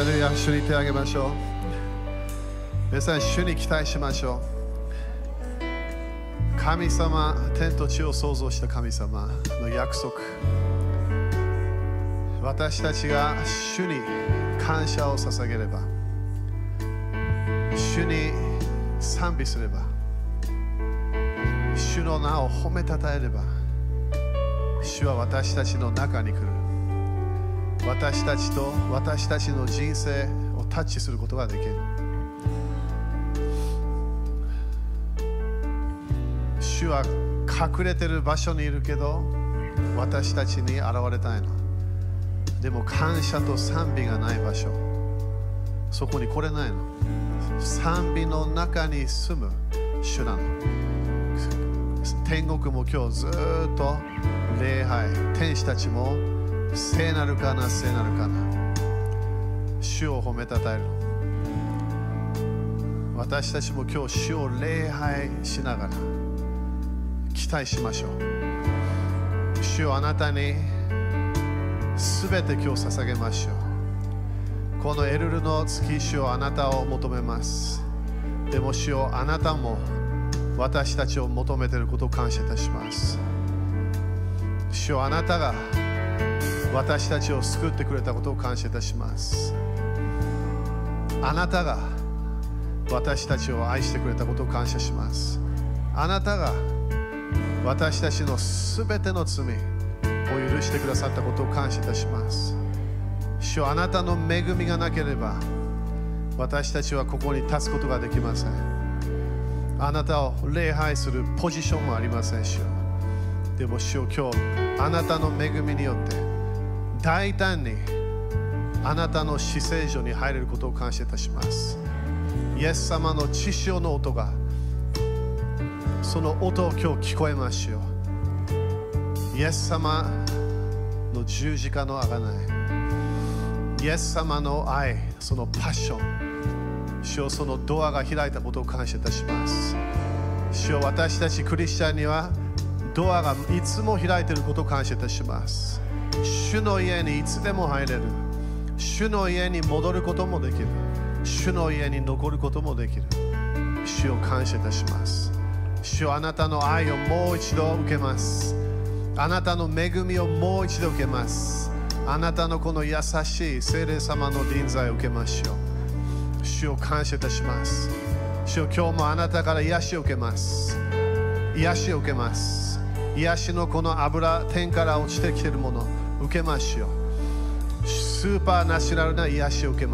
レルヤ、主に手を挙げましょう。皆さん、主に期待しましょう。神様、天と地を創造した神様の約束。私たちが主に感謝を捧げれば、主に賛美すれば、主の名を褒めたたえれば、主は私たちの中に来る。私たちと私たちの人生をタッチすることができる。主は隠れてる場所にいるけど、私たちに現れたいの。でも感謝と賛美がない場所、そこに来れないの。賛美の中に住む主なの。天国も今日ずっと礼拝、天使たちも聖なるかな、聖なるかな、主を褒めたたえる。私たちも今日主を礼拝しながら期待しましょう。主をあなたにすべて今日捧げましょう。このエルルの月、主をあなたを求めます。でも主をあなたも私たちを求めていることを感謝いたします。主をあなたが私たちを救ってくれたことを感謝いたします。あなたが私たちを愛してくれたことを感謝します。あなたが私たちのすべての罪を許してくださったことを感謝いたします。主よ、あなたの恵みがなければ私たちはここに立つことができません。あなたを礼拝するポジションもありません。主よ、でも主よ、今日あなたの恵みによって大胆にあなたの至聖所に入れることを感謝いたします。イエス様の血潮の音が、その音を今日聞こえますよ。イエス様の十字架の贖い、イエス様の愛、そのパッション、主よ、そのドアが開いたことを感謝いたします。主よ、私たちクリスチャンにはドアがいつも開いていることを感謝いたします。主の家にいつでも入れる。主の家に戻ることもできる。主の家に残ることもできる。主を感謝いたします。主よ、あなたの愛をもう一度受けます。あなたの恵みをもう一度受けます。あなたのこの優しい聖霊様の臨在を受けましょう。主を感謝いたします。主よ、今日もあなたから癒しを受けます。癒しを受けます。癒しのこの油、天から落ちてきているもの受けましょう。スーパーナチュラルな癒しを受けます。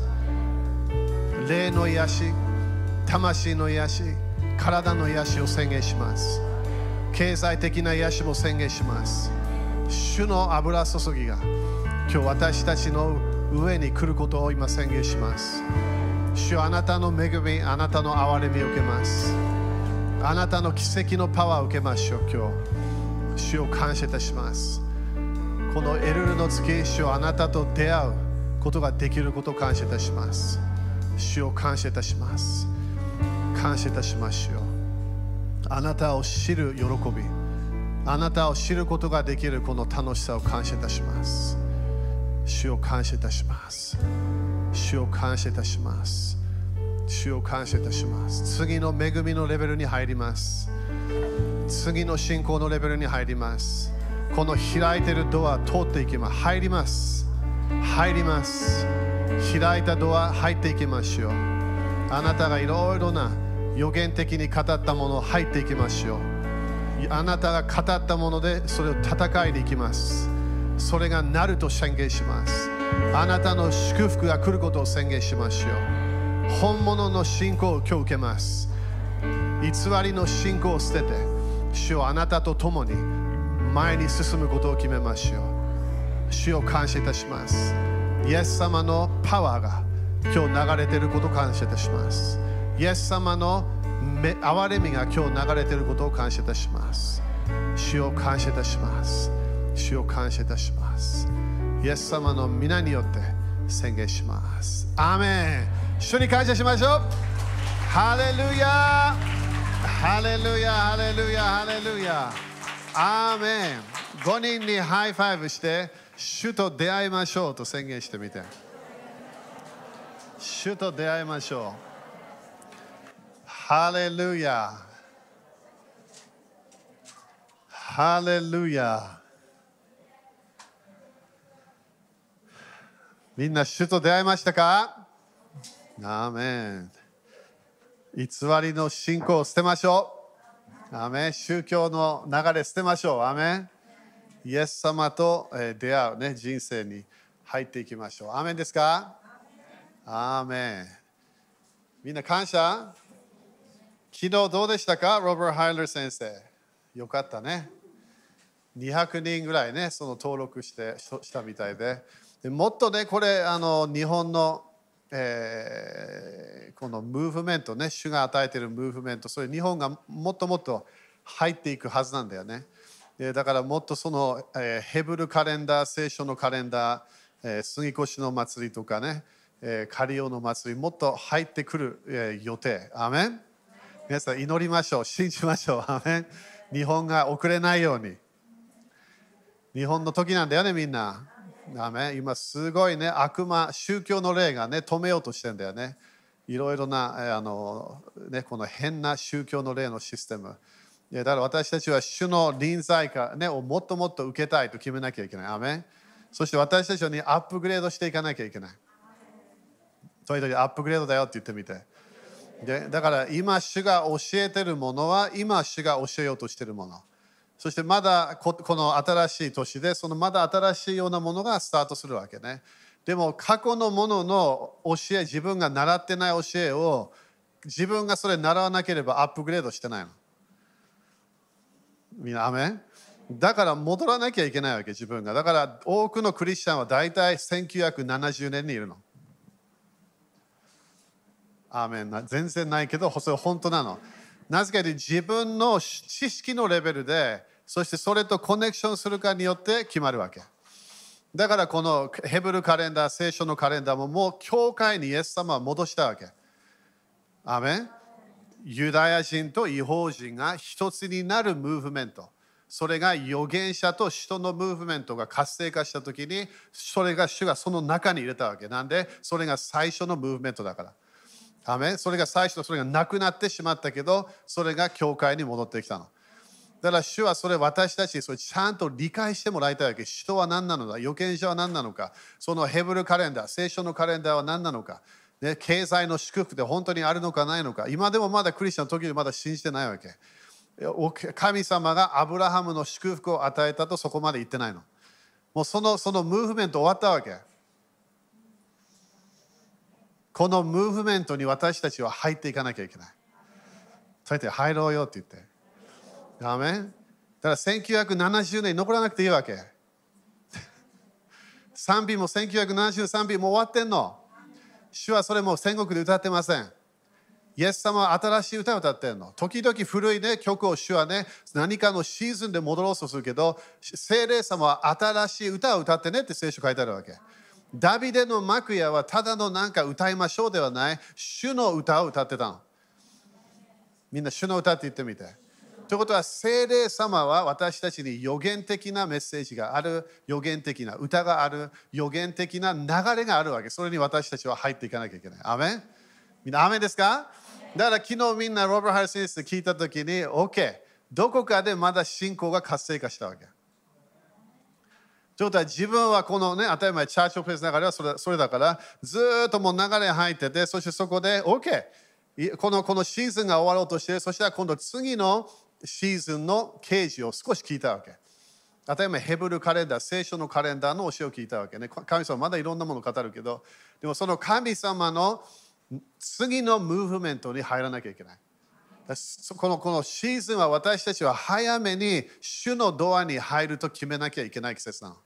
霊の癒し、魂の癒し、体の癒しを宣言します。経済的な癒しも宣言します。主の油注ぎが今日私たちの上に来ることを今宣言します。主よ、あなたの恵み、あなたの憐れみを受けます。あなたの奇跡のパワーを受けましょう。今日主を感謝いたします。このエルルの月、主よ、あなたと出会うことができることを感謝いたします。主を感謝いたします。感謝いたしましょう。あなたを知る喜び、あなたを知ることができるこの楽しさを感謝いたします。主を感謝いたします。主を感謝いたします。主を感謝いたします。次の恵みのレベルに入ります。次の信仰のレベルに入ります。この開いているドア通っていきます。入ります。入ります。開いたドア入っていきましょう。あなたがいろいろな予言的に語ったもの入っていきましょう。あなたが語ったものでそれを戦いでいきます。それがなると宣言します。あなたの祝福が来ることを宣言しましょう。本物の信仰を今日受けます。偽りの信仰を捨てて、主をあなたと共に前に進むことを決めましょう。主を感謝いたします。イエス様のパワーが今日流れていることを感謝いたします。イエス様の憐れみが今日流れていることを感謝いたします。主を感謝いたします。主を感謝いたします。イエス様の皆によって宣言します。アーメン。主に感謝しましょう。ハレルヤハレルヤハレルヤハレルヤ。アーメン。5人にハイファイブして主と出会いましょうと宣言してみて。 主と出会いましょう。ハレルヤ。ハレルヤ。みんな主と出会いましたか？アーメン。偽りの信仰を捨てましょう。アーメン。宗教の流れ捨てましょう。アーメン。イエス様と出会う、ね、人生に入っていきましょう。アーメンですか？アーメン。みんな感謝？昨日どうでしたか？ロバート・ハイラー先生。よかったね。200人ぐらいね、その登録したみたいで。もっとね、これ、日本の、このムーブメントね、主が与えているムーブメント、それ日本がもっともっと入っていくはずなんだよね。だからもっとその、ヘブルカレンダー、聖書のカレンダー、杉越の祭りとかね、カリオの祭り、もっと入ってくる、予定。アーメン。皆さん祈りましょう。信じましょう。アーメン。日本が遅れないように。日本の時なんだよね、みんな。アーメン。今すごいね、悪魔、宗教の霊がね、止めようとしてるんだよね。いろいろな、ね、この変な宗教の霊のシステム。だから私たちは主の臨在感、ね、をもっともっと受けたいと決めなきゃいけない。アーメン。そして私たちにアップグレードしていかなきゃいけない。とにかくアップグレードだよって言ってみて。だから今主が教えているものは今主が教えようとしているもの。そしてまだこの新しい年でそのまだ新しいようなものがスタートするわけね。でも過去のものの教え、自分が習ってない教えを自分がそれ習わなければアップグレードしてないの。みんなアメン。だから戻らなきゃいけないわけ、自分が。だから多くのクリスチャンは大体1970年にいるの。アーメン。全然ないけど、それ本当なの。なぜかというと自分の知識のレベルで、そしてそれとコネクションするかによって決まるわけ。だからこのヘブルカレンダー、聖書のカレンダーももう教会にイエス様は戻したわけ。アーメン。ユダヤ人と異邦人が一つになるムーブメント。それが預言者と使徒のムーブメントが活性化したときに、それが主がその中に入れたわけ。なんで、それが最初のムーブメントだから。アメン。それが最初のそれがなくなってしまったけど、それが教会に戻ってきたの。だから主はそれ私たちにそれちゃんと理解してもらいたいわけ。使徒は何なのか、預言者は何なのか、そのヘブルカレンダー、聖書のカレンダーは何なのか、ね、経済の祝福で本当にあるのかないのか、今でもまだクリスチャンの時にまだ信じてないわけ。神様がアブラハムの祝福を与えたとそこまで言ってないの。もうそのムーブメント終わったわけ。このムーブメントに私たちは入っていかなきゃいけない。そうやって入ろうよって言って。アーメン。だから1970年に残らなくていいわけ。賛美も1973美も終わってんの。主はそれも天国で歌ってません。イエス様は新しい歌を歌ってるの。時々古い、ね、曲を主はね、何かのシーズンで戻ろうとするけど、聖霊様は新しい歌を歌ってねって聖書書いてあるわけ。ダビデの幕屋はただのなんか歌いましょうではない、主の歌を歌ってたの。みんな主の歌って言ってみて。ということは、聖霊様は私たちに予言的なメッセージがある、予言的な歌がある、予言的な流れがあるわけ。それに私たちは入っていかなきゃいけない。アメン。みんなアメンですか？だから昨日みんなロバート・ハリス先生聞いたときに、OK、どこかでまだ信仰が活性化したわけ。ということは自分はこのね、当たり前、チャーチオフェスの流れはそれだから、ずっともう流れ入ってて、そしてそこで OK、このシーズンが終わろうとして、そしたら今度次のシーズンの啓示を少し聞いたわけ。当たり前、ヘブルカレンダー、聖書のカレンダーの教えを聞いたわけね。神様まだいろんなものを語るけど、でもその神様の次のムーブメントに入らなきゃいけない。このシーズンは私たちは早めに主のドアに入ると決めなきゃいけない季節なの。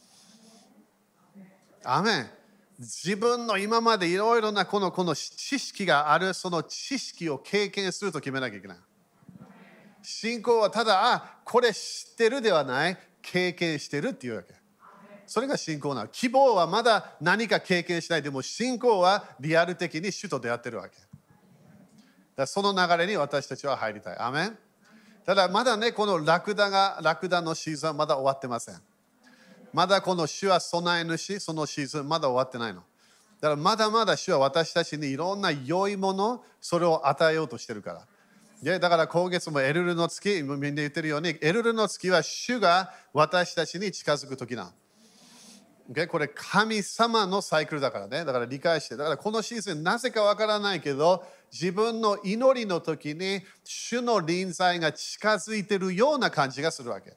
アメン。自分の今までいろいろなこの知識がある、その知識を経験すると決めなきゃいけない。信仰はただ、これ知ってるではない、経験してるっていうわけ。それが信仰なの。希望はまだ何か経験しない。でも信仰はリアル的に主と出会ってるわけ。だからその流れに私たちは入りたい。アメン。ただまだね、このラクダのシーズンはまだ終わってません。まだこの主は備え主、そのシーズンまだ終わってないの。 だからまだまだ主は私たちにいろんな良いもの、それを与えようとしてるから。でだから今月もエルルの月、みんな言ってるように、エルルの月は主が私たちに近づく時な。これ神様のサイクルだからね。だから理解して。だからこのシーズンなぜかわからないけど、自分の祈りの時に主の臨在が近づいているような感じがするわけ。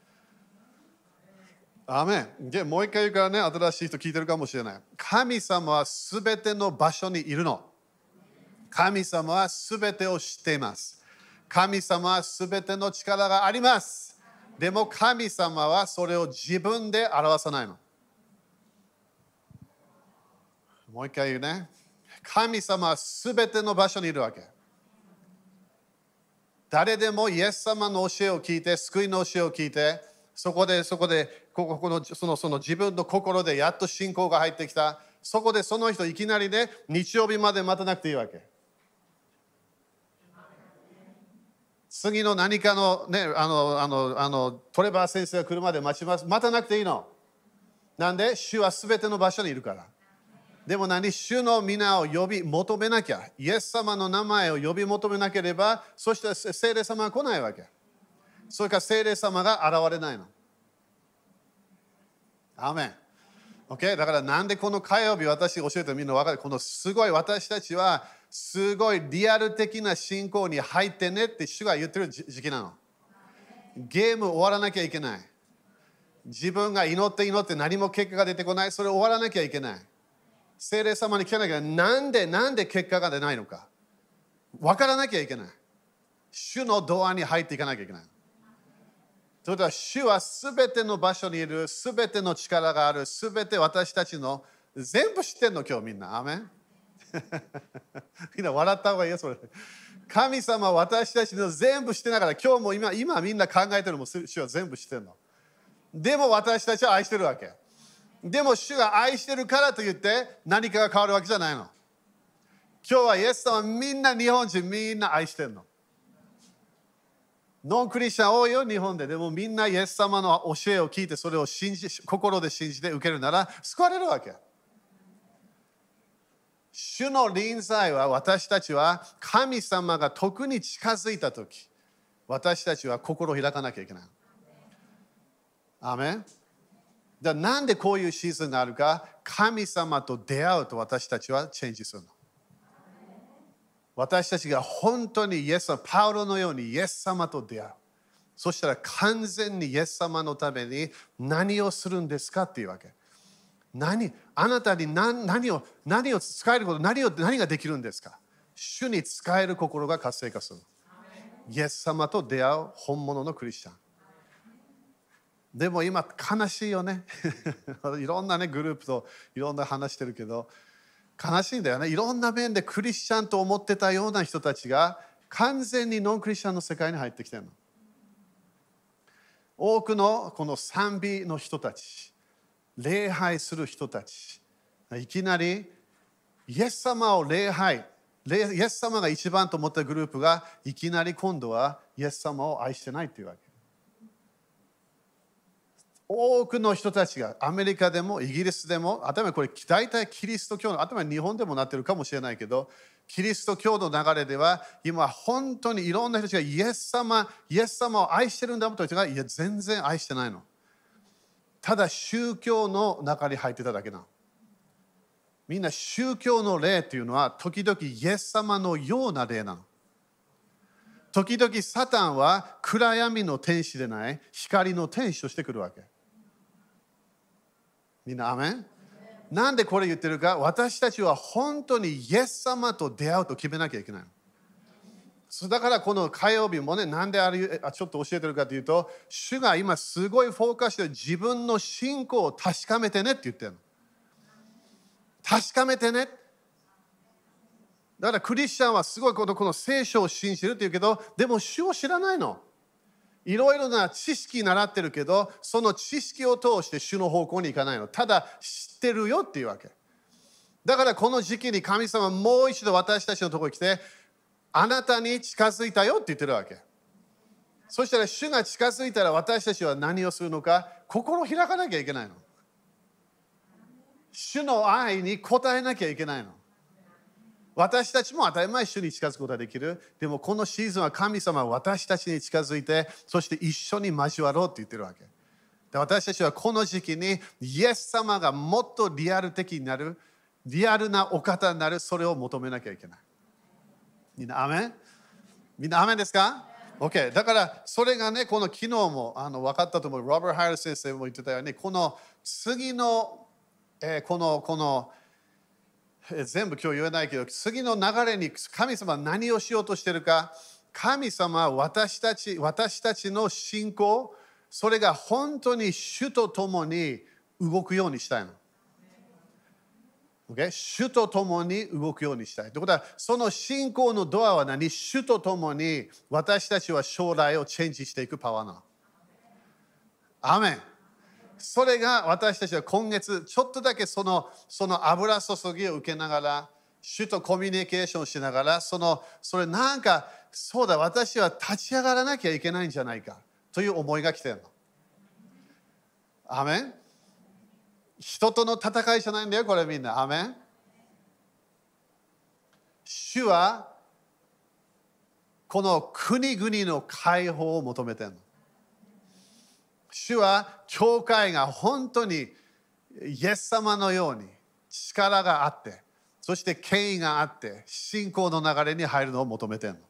アメン。でもう一回言うからね、新しい人聞いてるかもしれない。神様はすべての場所にいるの。神様はすべてを知っています。神様はすべての力があります。でも神様はそれを自分で表さないの。もう一回言うね。神様はすべての場所にいるわけ。誰でもイエス様の教えを聞いて、救いの教えを聞いて、そこでその自分の心でやっと信仰が入ってきた。そこでその人いきなりね、日曜日まで待たなくていいわけ。次の何かのね、トレバー先生が来るまで待たなくていいの。なんで主はすべての場所にいるから。でも主の皆を呼び求めなきゃ。イエス様の名前を呼び求めなければ、そして聖霊様は来ないわけ。それから聖霊様が現れないの。アーメン。Okay? だからなんでこの火曜日私教えてみんな分かる。このすごい私たちはすごいリアル的な信仰に入ってねって主が言ってる時期なの。ゲーム終わらなきゃいけない。自分が祈って何も結果が出てこない。それ終わらなきゃいけない。聖霊様に聞かなきゃなんで結果が出ないのか分からなきゃいけない。主のドアに入っていかなきゃいけない。ということは主はすべての場所にいる、すべての力がある、すべて私たちの全部知ってんの今日みんな。アメンみんな笑った方がいいよそれ。神様は私たちの全部知ってながら今日も今みんな考えてるのも主は全部知ってんの。でも私たちは愛してるわけ。でも主が愛してるからといって何かが変わるわけじゃないの。今日はイエス様みんな日本人みんな愛してるの。ノンクリスチャン多いよ日本で。でもみんなイエス様の教えを聞いてそれを心で信じて受けるなら救われるわけ。主の臨在は私たちは神様が特に近づいたとき私たちは心を開かなきゃいけない。アーメン。なんでこういうシーズンがあるか、神様と出会うと私たちはチェンジするの。私たちが本当にパウロのようにイエス様と出会う。そしたら完全にイエス様のために何をするんですかっていうわけ。あなたに何を使えること、何ができるんですか。主に使える心が活性化する。イエス様と出会う本物のクリスチャン。でも今悲しいよねいろんなねグループといろんな話してるけど悲しいんだよね。いろんな面でクリスチャンと思ってたような人たちが完全にノンクリスチャンの世界に入ってきてるの。多くのこの賛美の人たち、礼拝する人たち、いきなりイエス様をイエス様が一番と思ったグループがいきなり今度はイエス様を愛してないっていうわけ。多くの人たちがアメリカでもイギリスでも、頭これ大体キリスト教の、頭日本でもなってるかもしれないけど、キリスト教の流れでは今本当にいろんな人たちがイエス様を愛してるんだという人がいや全然愛してないの。ただ宗教の中に入ってただけなの。みんな宗教の霊っていうのは時々イエス様のような霊なの。時々サタンは暗闇の天使でない光の天使としてくるわけ。みんなアメン。なんでこれ言ってるか、私たちは本当にイエス様と出会うと決めなきゃいけないの。だからこの火曜日もね、なんでちょっと教えてるかというと、主が今すごいフォーカスして自分の信仰を確かめてねって言ってるの。確かめてね。だからクリスチャンはすごいこの聖書を信じてるって言うけど、でも主を知らないの。いろいろな知識習ってるけど、その知識を通して主の方向に行かないの。ただ知ってるよっていうわけ。だからこの時期に神様はもう一度私たちのところに来て、あなたに近づいたよって言ってるわけ。そしたら主が近づいたら私たちは何をするのか、心を開かなきゃいけないの。 主の愛に応えなきゃいけないの。私たちも当たり前主に近づくことができる。でもこのシーズンは神様は私たちに近づいて、そして一緒に交わろうって言ってるわけ。で私たちはこの時期にイエス様がもっとリアル的になる、リアルなお方になる、それを求めなきゃいけない。みんなアメン？みんなアメンですか？ OK。だからそれがね、この昨日も分かったと思う。ロバート・ハリス先生も言ってたように、この次の、この全部今日言えないけど、次の流れに神様は何をしようとしているか。神様は私たちの信仰、それが本当に主と共に動くようにしたいの。Okay? 主と共に動くようにしたい。ということは、その信仰のドアは何？主と共に私たちは将来をチェンジしていくパワーなの。アーメン。それが私たちは今月ちょっとだけその油注ぎを受けながら、主とコミュニケーションしながら、それなんかそうだ、私は立ち上がらなきゃいけないんじゃないかという思いが来てるの。アーメン。人との戦いじゃないんだよ、これみんな。アーメン。主はこの国々の解放を求めてるの。主は教会が本当にイエス様のように力があって、そして権威があって信仰の流れに入るのを求めてるの。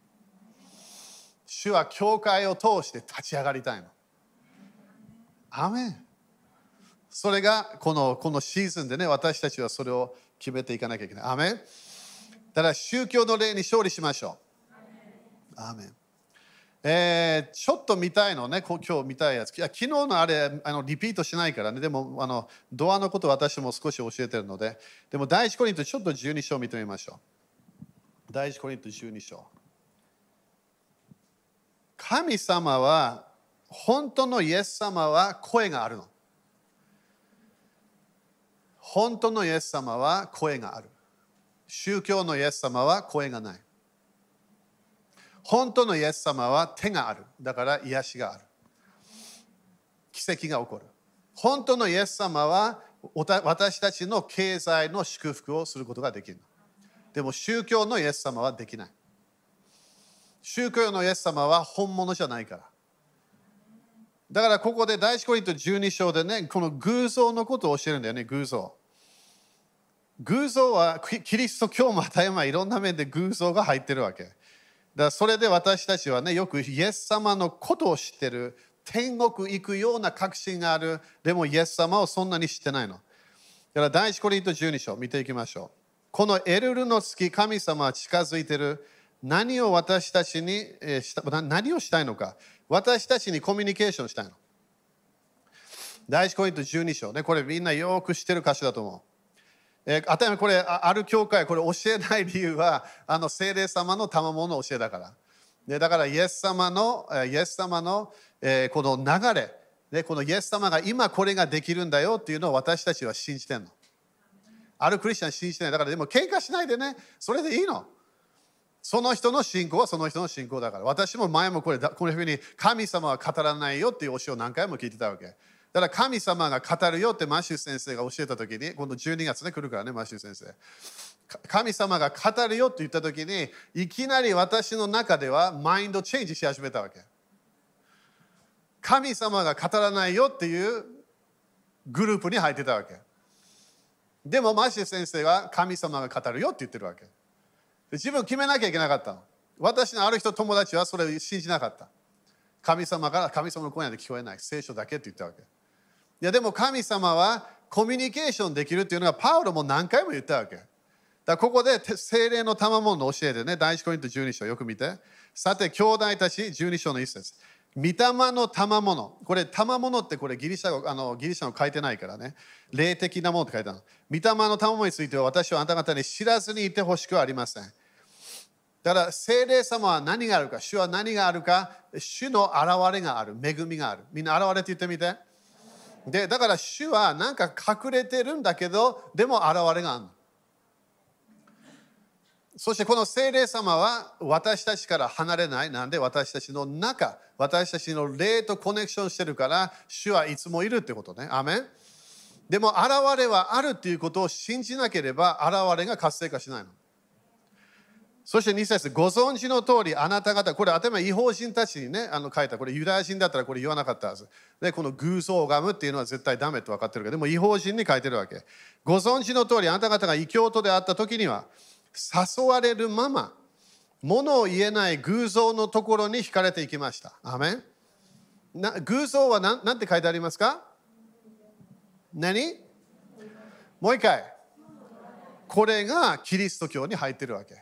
主は教会を通して立ち上がりたいの。アーメン。それがこのシーズンでね、私たちはそれを決めていかなきゃいけない。アーメン。だから宗教の霊に勝利しましょう。アーメン。ちょっと見たいのね、今日見たいやつ。昨日のあれリピートしないからね、でもドアのこと私も少し教えてるので、でも第一コリントちょっと12章見てみましょう。第一コリント12章。神様は、本当のイエス様は声があるの。本当のイエス様は声がある。宗教のイエス様は声がない。本当のイエス様は手がある。だから癒しがある。奇跡が起こる。本当のイエス様は私たちの経済の祝福をすることができる。でも宗教のイエス様はできない。宗教のイエス様は本物じゃないから。だからここで第一コリント12章でね、この偶像のことを教えるんだよね、偶像。偶像はキリスト教も当たり前いろんな面で偶像が入ってるわけ。だからそれで私たちはね、よくイエス様のことを知ってる、天国行くような確信がある、でもイエス様をそんなに知ってないの。だから第一コリント12章見ていきましょう。このエルルの月、神様は近づいてる。何を私たちに、何をしたいのか。私たちにコミュニケーションしたいの。第一コリント12章ね、これみんなよく知ってる箇所だと思う。当たり前これある教会これ教えない理由は聖霊様の賜物の教えだから。でだからイエス様の、この流れでこのイエス様が今これができるんだよっていうのを私たちは信じてるの。あるクリスチャン信じてない。だからでも喧嘩しないでね、それでいいの。その人の信仰はその人の信仰だから。私も前もこういうふうに神様は語らないよっていう教えを何回も聞いてたわけ。だから神様が語るよってマシュー先生が教えたときに、今度12月で来るからね、マシュー先生。神様が語るよって言ったときに、いきなり私の中ではマインドチェンジし始めたわけ。神様が語らないよっていうグループに入ってたわけ。でもマシュー先生は神様が語るよって言ってるわけ。自分決めなきゃいけなかったの。私のある人友達はそれを信じなかった。神様の声なんて聞こえない。聖書だけって言ったわけ。いやでも神様はコミュニケーションできるっていうのはパウロも何回も言ったわけ。だからここで聖霊の賜物の教えでね、第一コリント12章よく見て。さて、兄弟たち12章の一節。御霊の賜物。これ、賜物ってこれギリシャ語書いてないからね。霊的なものって書いてあるの。御霊の賜物については私はあなた方に知らずにいてほしくはありません。だから聖霊様は何があるか、主は何があるか、主の現れがある、恵みがある。みんな現れって言ってみて。でだから主はなんか隠れてるんだけど、でも現れがあるの。そしてこの聖霊様は私たちから離れない。なんで私たちの中、私たちの霊とコネクションしてるから、主はいつもいるってことね。アメン。 でも現れはあるということを信じなければ現れが活性化しないの。そして2節、ご存知の通りあなた方、これ頭違法人たちにね、書いた、これユダヤ人だったらこれ言わなかったはず。で、この偶像を拝むっていうのは絶対ダメと分かってるけど、でも違法人に書いてるわけ。ご存知の通りあなた方が異教徒であった時には、誘われるまま、物を言えない偶像のところに惹かれていきました。アメン。偶像は何て書いてありますか？何？もう一回。これがキリスト教に入ってるわけ。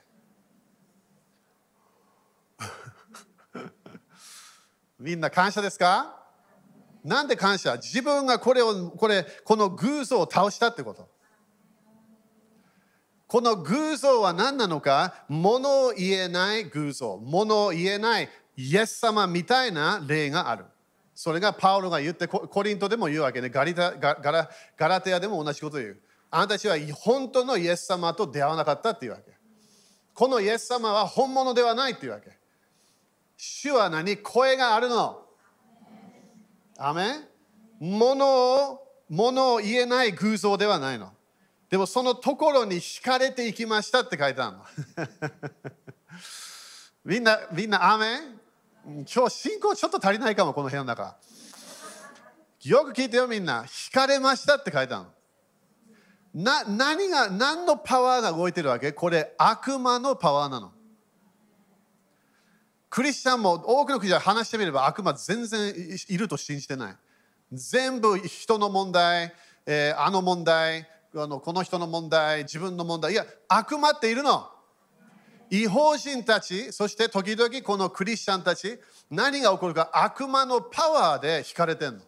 みんな感謝ですか？なんで感謝？自分がこの偶像を倒したってこと。この偶像は何なのか？物を言えない偶像、物を言えないイエス様みたいな霊がある。それがパウロが言って、コリントでも言うわけで、ガラテヤでも同じことを言う。あなたたちは本当のイエス様と出会わなかったっていうわけ。このイエス様は本物ではないっていうわけ。主は何？声があるの。アメン。物を言えない偶像ではないの。でもそのところに惹かれていきましたって書いてあるの。みんなアメン。今日信仰ちょっと足りないかも、この部屋の中。よく聞いてよみんな。惹かれましたって書いてあるの。何のパワーが動いてるわけ？これ悪魔のパワーなの。クリスチャンも多くのクリスチャン話してみれば悪魔全然いると信じてない。全部人の問題、あの問題、この人の問題、自分の問題。いや、悪魔っているの。違法人たち、そして時々このクリスチャンたち、何が起こるか悪魔のパワーで惹かれてんの。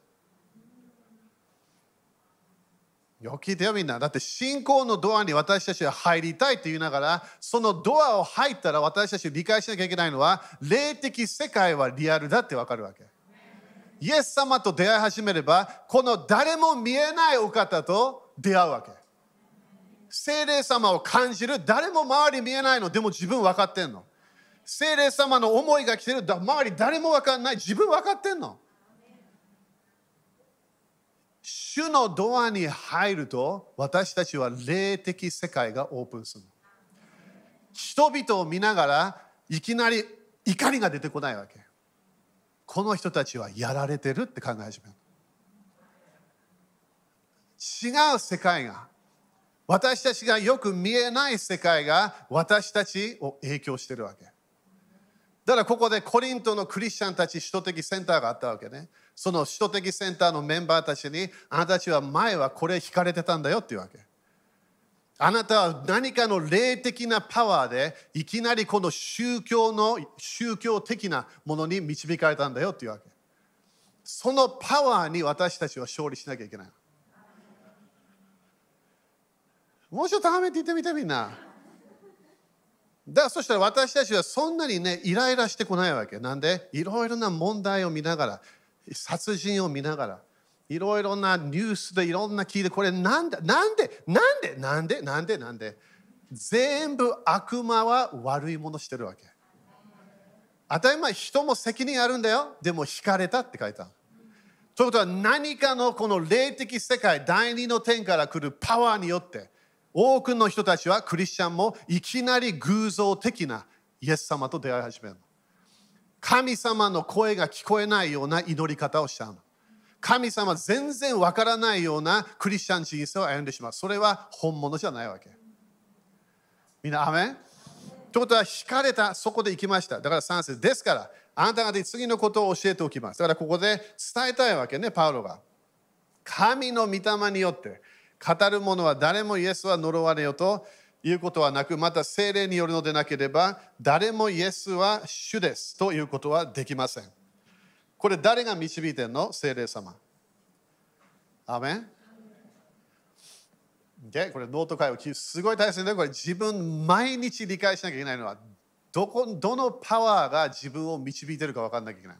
よく聞いてよみんな。だって信仰のドアに私たちは入りたいって言いながら、そのドアを入ったら私たち理解しなきゃいけないのは、霊的世界はリアルだってわかるわけ。イエス様と出会い始めれば、この誰も見えないお方と出会うわけ。聖霊様を感じる、誰も周り見えないの、でも自分分かってんの。聖霊様の思いが来てる、周り誰も分かんない、自分分かってんの。主のドアに入ると、私たちは霊的世界がオープンするの。人々を見ながら、いきなり怒りが出てこないわけ。この人たちはやられてるって考え始める。違う世界が、私たちがよく見えない世界が私たちを影響してるわけ。だからここでコリントのクリスチャンたち、使徒的センターがあったわけね。その使徒的センターのメンバーたちに、あなたたちは前はこれ惹かれてたんだよっていうわけ。あなたは何かの霊的なパワーでいきなりこの宗教的なものに導かれたんだよっていうわけ。そのパワーに私たちは勝利しなきゃいけない。もうちょっとはめて言ってみてみんな。だからそしたら私たちはそんなにねイライラしてこないわけ。なんでいろいろな問題を見ながら、殺人を見ながら、いろいろなニュースでいろんな聞いて、これなんで全部悪魔は悪いものしてるわけ。当たり前、人も責任あるんだよ。でも惹かれたって書いてある。ということは何かのこの霊的世界、第二の天から来るパワーによって多くの人たちは、クリスチャンもいきなり偶像的なイエス様と出会い始めるの。神様の声が聞こえないような祈り方をしちゃうの。神様全然わからないようなクリスチャン人生を歩んでしまう。それは本物じゃないわけ。みんなアメン。ということは惹かれた、そこで行きました。だから3節ですから、あなた方に次のことを教えておきます。だからここで伝えたいわけね、パウロが。神の御霊によって語る者は誰もイエスは呪われよということはなく、また聖霊によるのでなければ誰もイエスは主ですということはできません。これ誰が導いてんの？聖霊様。アメン。で、これノート会話すごい大切で、これ自分毎日理解しなきゃいけないのは、どのパワーが自分を導いてるか分かんなきゃいけない。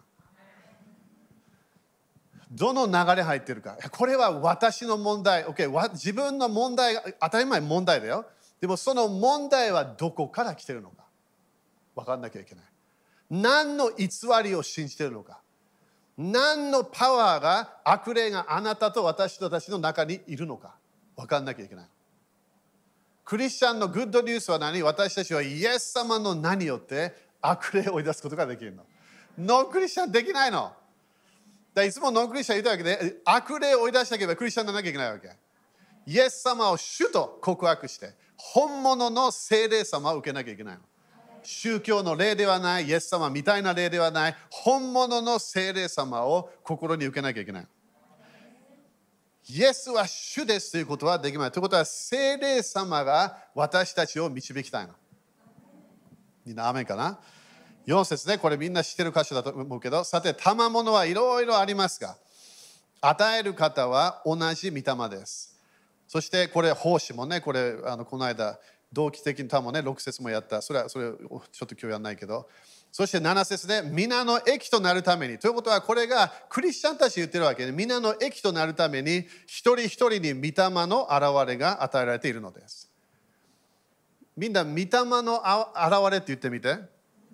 どの流れ入ってるか。これは私の問題。OK、自分の問題が当たり前問題だよ。でもその問題はどこから来てるのか分かんなきゃいけない。何の偽りを信じてるのか。 何のパワーが、悪霊があなたと私たちの中にいるのか分かんなきゃいけない。クリスチャンのグッドニュースは何？私たちはイエス様の名によって悪霊を追い出すことができるの。ノンクリスチャンできないの。いつもノンクリスチャン言ったわけで、悪霊を追い出したければクリスチャンにならなきゃいけないわけ。イエス様を主と告白して、本物の聖霊様を受けなきゃいけないの。宗教の霊ではない、イエス様みたいな霊ではない、本物の聖霊様を心に受けなきゃいけない。イエスは主ですということはできない。ということは、聖霊様が私たちを導きたいの。みんなアーメンかな？ 4 節ね、これみんな知ってる箇所だと思うけど、さて、賜物はいろいろありますが、与える方は同じ御霊です。そしてこれ、奉仕もね、これ、この間、同期的に多分ね、6節もやった。それちょっと今日やらないけど。そして7節で、皆の益となるために。ということは、これがクリスチャンたち言ってるわけで、皆の益となるために、一人一人に御霊の現れが与えられているのです。みんな、御霊の現れって言ってみて。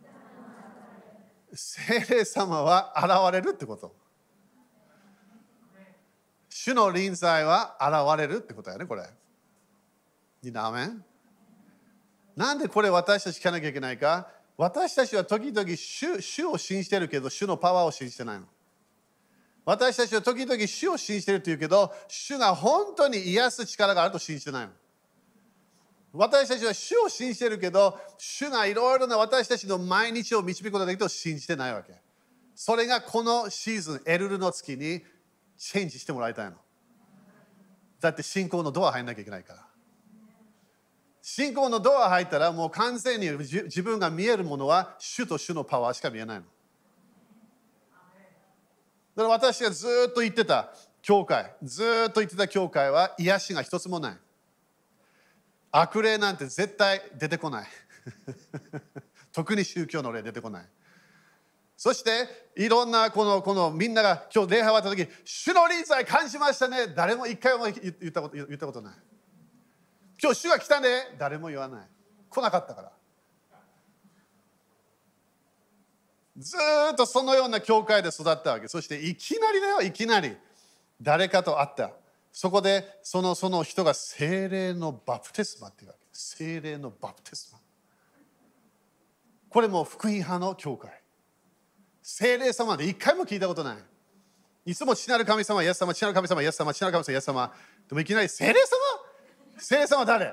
聖霊様は現れるってこと。主の臨在は現れるってことだよね、これ。みんな、アーメン？なんでこれ私たち聞かなきゃいけないか？私たちは時々主を信じてるけど、主のパワーを信じてないの。私たちは時々主を信じてると言うけど、主が本当に癒す力があると信じてないの。私たちは主を信じてるけど、主がいろいろな私たちの毎日を導くことができると信じてないわけ。それがこのシーズン、エルルの月にチェンジしてもらいたいの。だって信仰のドア入んなきゃいけないから。信仰のドア入ったらもう完全に自分が見えるものは主と主のパワーしか見えないの。だから私がずっと言ってた教会、ずっと言ってた教会は癒しが一つもない。悪霊なんて絶対出てこない。特に宗教の霊出てこない。そしていろんなこのみんなが今日礼拝終わった時、主の臨在感じましたね。誰も一回も言ったことない。今日主が来たね。誰も言わない。来なかったから。ずっとそのような教会で育ったわけ。そしていきなりだよ、いきなり誰かと会った。そこでその人が聖霊のバプテスマっていうわけ。聖霊のバプテスマ。これも福音派の教会。聖霊様で一回も聞いたことない。いつも父なる神様、イエス様、父なる神様、イエス様、父なる神様、イエス様。でもいきなり聖霊様？聖霊様は誰？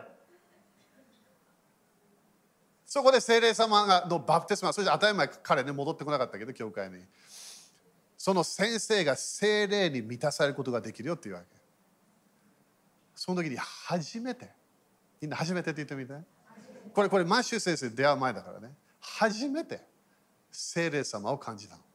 そこで聖霊様のバプテスマ、そして当たり前彼ね、戻ってこなかったけど、教会に。その先生が聖霊に満たされることができるよっていうわけ。その時に初めて、みんな初めてって言ってみて。これマッシュ先生出会う前だからね。初めて聖霊様を感じたの。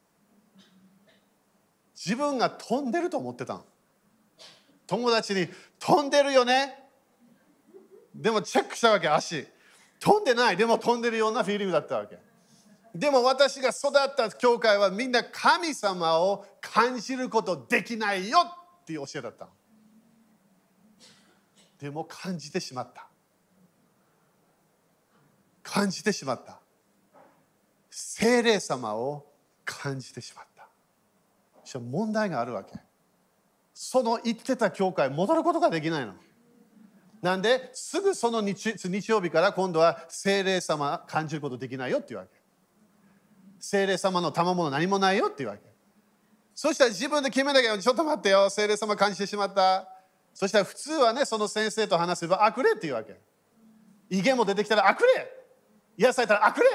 自分が飛んでると思ってたの。友達に飛んでるよね。でもチェックしたわけ、足。飛んでない、でも飛んでるようなフィーリングだったわけ。でも私が育った教会はみんな神様を感じることできないよっていう教えだったの。でも感じてしまった。感じてしまった。聖霊様を感じてしまった。そして問題があるわけ。その言ってた教会戻ることができないの。なんですぐその日曜日から今度は聖霊様感じることできないよっていうわけ。聖霊様の賜物何もないよっていうわけ。そしたら自分で決めなきゃ、ちょっと待ってよ、聖霊様感じてしまった。そしたら普通はね、その先生と話せば悪霊っていうわけ。威厳も出てきたら悪霊。癒されたら悪霊。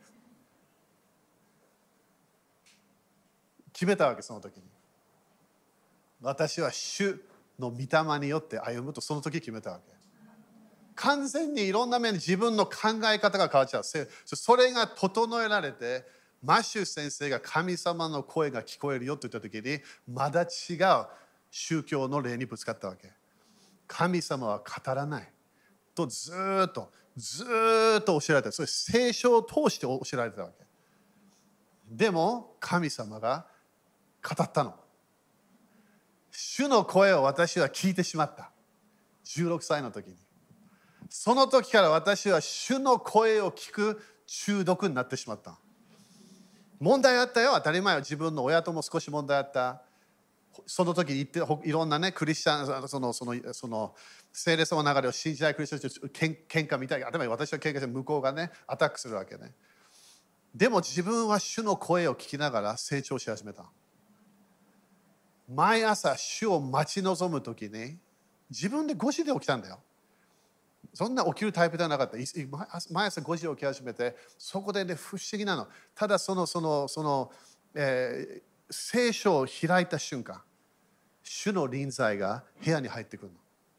決めたわけ、その時に。私は主の御霊によって歩むとその時決めたわけ。完全にいろんな面で自分の考え方が変わっちゃう。それが整えられて、マシュー先生が神様の声が聞こえるよと言った時に、まだ違う宗教の霊にぶつかったわけ。神様は語らないとずっと教えられた。それ聖書を通して教えられたわけ。でも神様が語ったの。主の声を私は聞いてしまった。16歳の時に。その時から私は主の声を聞く中毒になってしまった。 問題あったよ、当たり前よ。自分の親とも少し問題あった。その時言っていろんなね、クリスチャン、聖霊様の流れを信じないクリスチャンと喧嘩みたいな、当たり前、私は喧嘩して向こうがね、アタックするわけね。でも自分は主の声を聞きながら成長し始めた。毎朝主を待ち望む時に自分で5時で起きたんだよ。そんな起きるタイプではなかった。毎朝5時起き始めて、そこでね、不思議なの。ただ聖書を開いた瞬間、主の臨在が部屋に入ってくるの。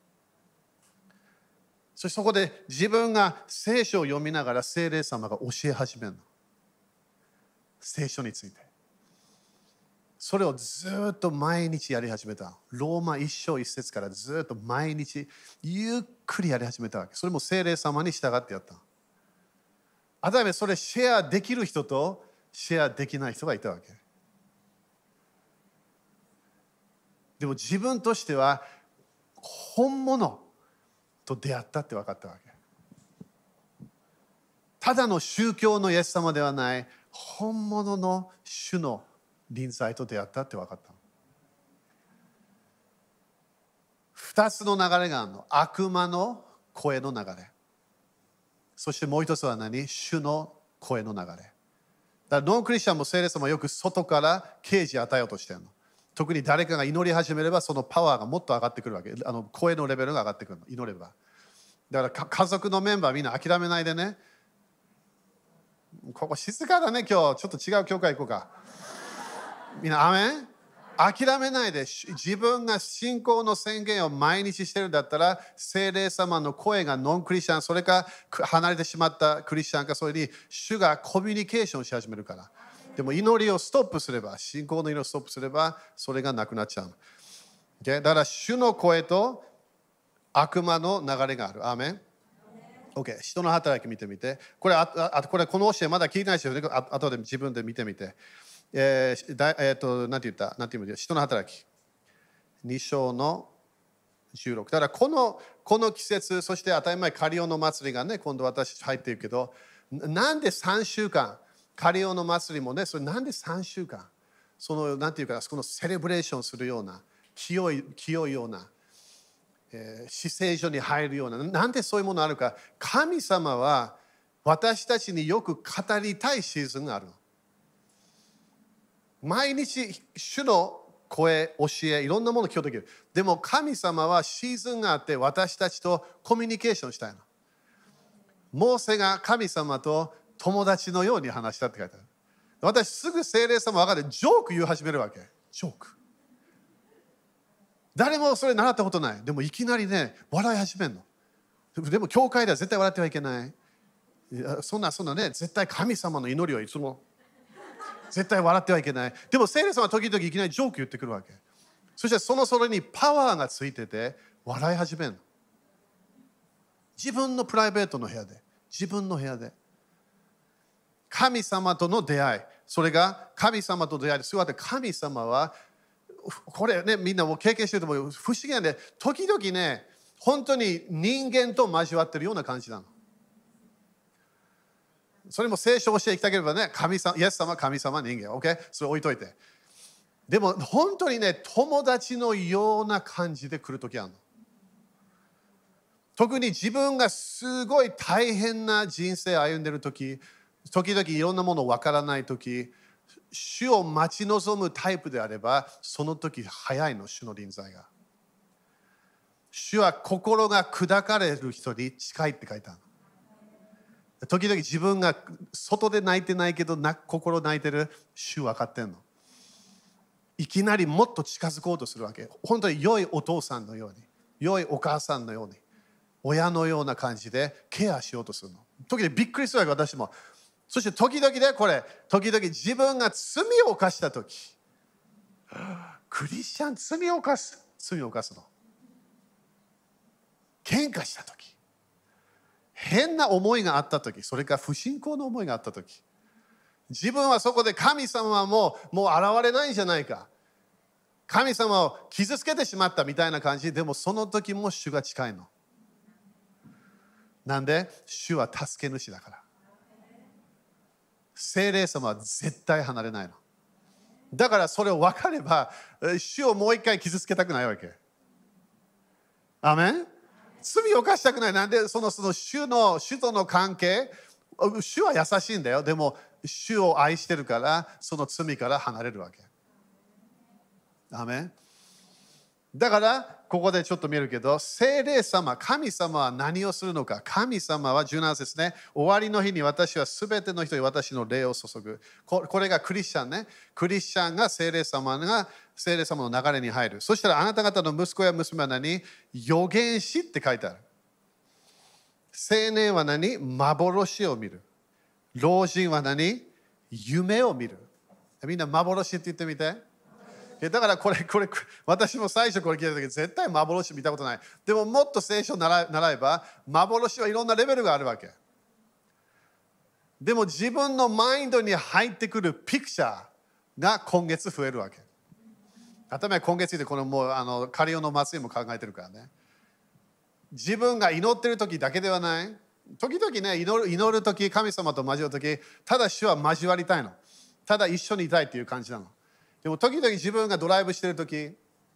そしてそこで自分が聖書を読みながら聖霊様が教え始めるの。聖書について。それをずっと毎日やり始めた。ローマ一章一節からずっと毎日ゆっくりやり始めたわけ。それも聖霊様に従ってやった。あたりそれシェアできる人とシェアできない人がいたわけ。でも自分としては本物と出会ったって分かったわけ。ただの宗教のイエス様ではない本物の主の臨在と出会ったって分かった。二つの流れがあるの。悪魔の声の流れ。そしてもう一つは何？主の声の流れ。だからノンクリスチャンも聖霊様はよく外から啓示を与えようとしてるの。特に誰かが祈り始めればそのパワーがもっと上がってくるわけ。声のレベルが上がってくるの。祈れば。だから家族のメンバーみんな諦めないでね。ここ静かだね今日。ちょっと違う教会行こうか。みんなアメン？諦めないで。自分が信仰の宣言を毎日してるんだったら、聖霊様の声がノンクリスチャン、それか離れてしまったクリスチャンか、それに主がコミュニケーションし始めるから。でも祈りをストップすれば、信仰の祈りをストップすれば、それがなくなっちゃう。だから主の声と悪魔の流れがある。アーメン。OK、人の働き見てみて。これこの教えまだ聞いてないですよね。後で自分で見てみて。なんて言った人の働き。2章の16。だからこの季節、そして当たり前カリオの祭りがね、今度私入っているけど、なんで3週間、カリオの祭りもね、それなんで3週間、なんていうか、そのセレブレーションするような、清いような、至聖所に入るような、なんでそういうものあるか、神様は私たちによく語りたいシーズンがあるの。毎日主の声、教え、いろんなものを聞くできる。でも神様はシーズンがあって私たちとコミュニケーションしたいの。モーセが神様と友達のように話したって書いてある。私すぐ聖霊様分かってジョーク言い始めるわけ。ジョーク。誰もそれ習ったことない。でもいきなりね、笑い始めるの。でも教会では絶対笑ってはいけない。そんなね、絶対神様の祈りをいつも絶対笑ってはいけない。でも聖霊様は時々いきなりジョーク言ってくるわけ。そしてそれにパワーがついてて笑い始めるの。自分のプライベートの部屋で、自分の部屋で。神様との出会い。それが神様と出会い。そうやって神様は、これね、みんなも経験してると思う。不思議なんで、時々ね、本当に人間と交わってるような感じなの。それも聖書を教えていきたければね、神様、イエス様、神様、人間。OK？ それ置いといて。でも本当にね、友達のような感じで来るときあるの。特に自分がすごい大変な人生を歩んでるとき、時々いろんなもの分からないとき、主を待ち望むタイプであれば、その時早いの、主の臨在が。主は心が砕かれる人に近いって書いてある。時々自分が外で泣いてないけど心泣いてる、主分かってんの。いきなりもっと近づこうとするわけ。本当に良いお父さんのように、良いお母さんのように、親のような感じでケアしようとするの。時々びっくりするわけ、私も。そして時々時々自分が罪を犯したとき、クリスチャン罪を犯すの。喧嘩したとき、変な思いがあったとき、それから不信仰の思いがあったとき、自分はそこで神様はもう現れないんじゃないか。神様を傷つけてしまったみたいな感じでも、その時も主が近いの。なんで主は助け主だから。 聖霊様は絶対離れないの。だからそれを分かれば、主をもう一回傷つけたくないわけ。アメン。罪を犯したくない。なんでその主との関係、主は優しいんだよ。でも主を愛してるから、その罪から離れるわけ。アメン。だからここでちょっと見るけど、聖霊様、神様は何をするのか。神様は17節ね、終わりの日に私はすべての人に私の霊を注ぐ。これがクリスチャンね。クリスチャンが聖霊様の流れに入る。そしたらあなた方の息子や娘は何？預言師って書いてある。青年は何？幻を見る。老人は何？夢を見る。みんな幻って言ってみて。だからこれ私も最初これ聞いた時絶対幻見たことない。でももっと聖書を習えば幻はいろんなレベルがあるわけ。でも自分のマインドに入ってくるピクチャーが今月増えるわけ。頭は今月でこのもうカリオの祭りも考えてるからね。自分が祈ってる時だけではない。時々ね、祈る時、神様と交わる時、ただ主は交わりたいの。ただ一緒にいたいっていう感じなの。でも時々自分がドライブしてるとき、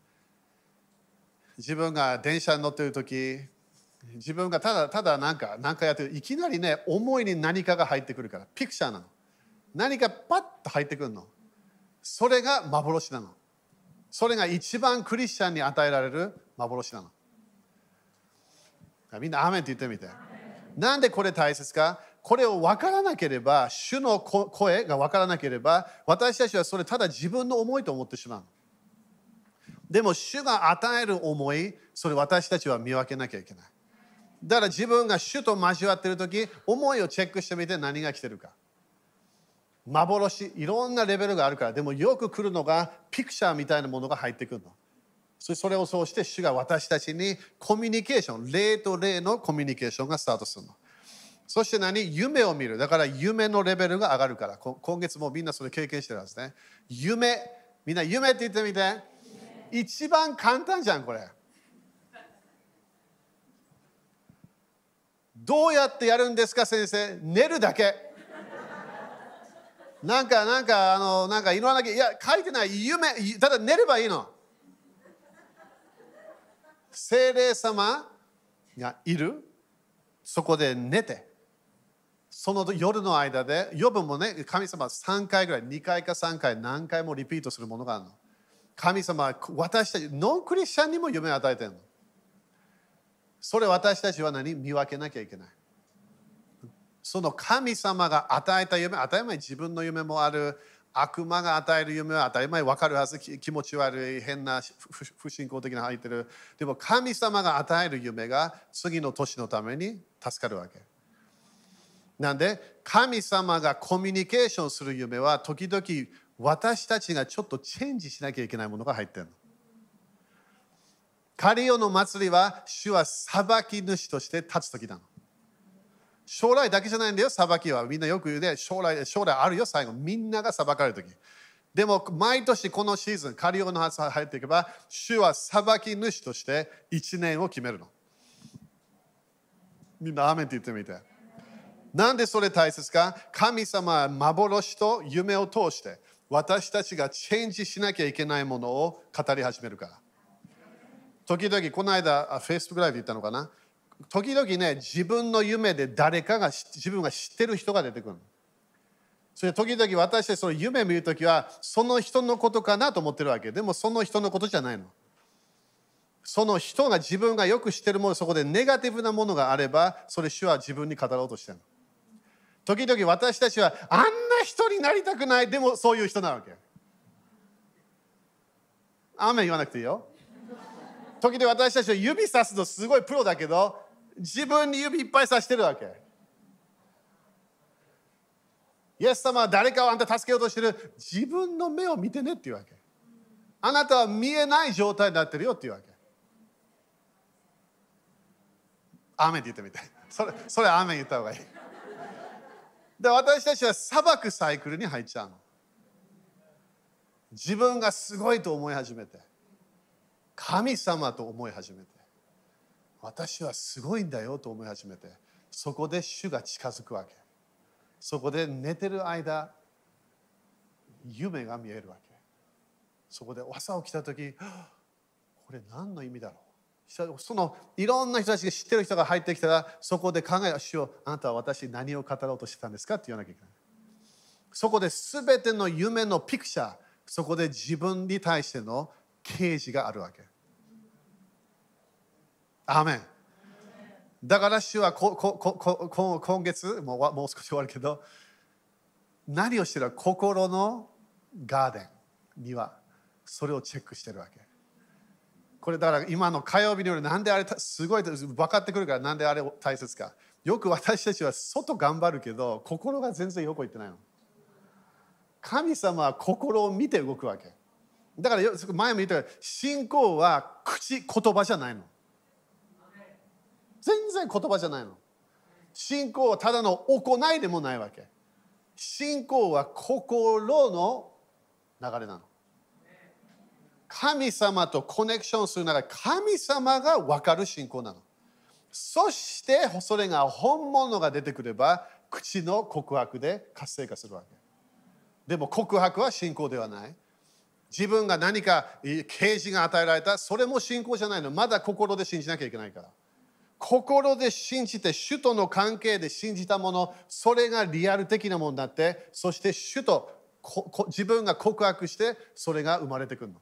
自分が電車に乗ってるとき、自分がただなんかやってる、いきなりね、思いに何かが入ってくるから、ピクチャーなの。何かパッと入ってくるの。それが幻なの。それが一番クリスチャンに与えられる幻なの。みんなアーメンって言ってみて。なんでこれ大切か？これを分からなければ、主の声が分からなければ、私たちはそれただ自分の思いと思ってしまう。でも主が与える思い、それ私たちは見分けなきゃいけない。だから自分が主と交わっているとき、思いをチェックしてみて何が来てるか。幻、いろんなレベルがあるから、でもよく来るのがピクチャーみたいなものが入ってくるの。それをそうして主が私たちにコミュニケーション、霊と霊のコミュニケーションがスタートするの。そして夢を見る。だから夢のレベルが上がるから。今月もみんなそれ経験してるはずね。みんな夢って言ってみて。一番簡単じゃん、これ。どうやってやるんですか、先生？寝るだけ。なんか祈らなきゃ。いや、書いてない。ただ寝ればいいの。聖霊様がいる。そこで寝て。その夜の間で、ヨブもね、神様は3回ぐらい、2回か3回、何回もリピートするものがあるの。神様は私たち、ノンクリスチャンにも夢を与えてるの。それ私たちは見分けなきゃいけない。その神様が与えた夢、当たり前自分の夢もある。悪魔が与える夢は当たり前分かるはず。気持ち悪い、変な、不信仰的な入ってる。でも神様が与える夢が次の年のために助かるわけ。なんで神様がコミュニケーションする夢は時々私たちがちょっとチェンジしなきゃいけないものが入ってるの。カリオの祭りは主は裁き主として立つ時なの。将来だけじゃないんだよ、裁きは。みんなよく言うね、将来あるよ、最後。みんなが裁かれる時。でも毎年このシーズン、カリオの発入っていけば、主は裁き主として1年を決めるの。みんなアーメンって言ってみて。なんでそれ大切か？神様は幻と夢を通して私たちがチェンジしなきゃいけないものを語り始めるから。時々、この間、Facebook ライブ言ったのかな？時々ね、自分の夢で自分が知ってる人が出てくる。それ時々私たちその夢見るときは、その人のことかなと思ってるわけ。でもその人のことじゃないの。その人が自分がよく知ってるもの、そこでネガティブなものがあれば、それ主は自分に語ろうとしてるの。時々私たちはあんな人になりたくない。でもそういう人なわけ。アーメン言わなくていいよ。時々私たちは指さすのすごいプロだけど、自分に指いっぱいさしてるわけ。イエス様は誰かをあんた助けようとしてる。自分の目を見てねっていうわけ。あなたは見えない状態になってるよっていうわけ。アーメンって言ってみて。それアーメン言った方がいい。で、私たちは裁くサイクルに入っちゃうの。自分がすごいと思い始めて、神様と思い始めて、私はすごいんだよと思い始めて、そこで主が近づくわけ。 そこで寝てる間、夢が見えるわけ。そこで朝起きたとき、これ何の意味だろう。そのいろんな人たちが知ってる人が入ってきたら、そこで考え、主よ、あなたは私に何を語ろうとしてたんですかって言わなきゃいけない。そこで全ての夢のピクチャー、そこで自分に対しての啓示があるわけ。アーメン。だから主は今月、もう少し終わるけど、何をしてるか、心のガーデン、庭、それをチェックしてるわけ。これだから今の火曜日の夜、なんであれすごい分かってくるから、なんであれ大切か。よく私たちは外頑張るけど、心が全然横行ってないの。神様は心を見て動くわけ。だから前も言ったように、信仰は言葉じゃないの。全然言葉じゃないの。信仰はただの行いでもないわけ。信仰は心の流れなの。神様とコネクションするなら、神様が分かる信仰なの。そしてそれが本物が出てくれば、口の告白で活性化するわけ。でも告白は信仰ではない。自分が何か啓示が与えられた、それも信仰じゃないの。まだ心で信じなきゃいけないから。心で信じて、主との関係で信じたもの、それがリアル的なものになって、そして主と自分が告白して、それが生まれてくるの。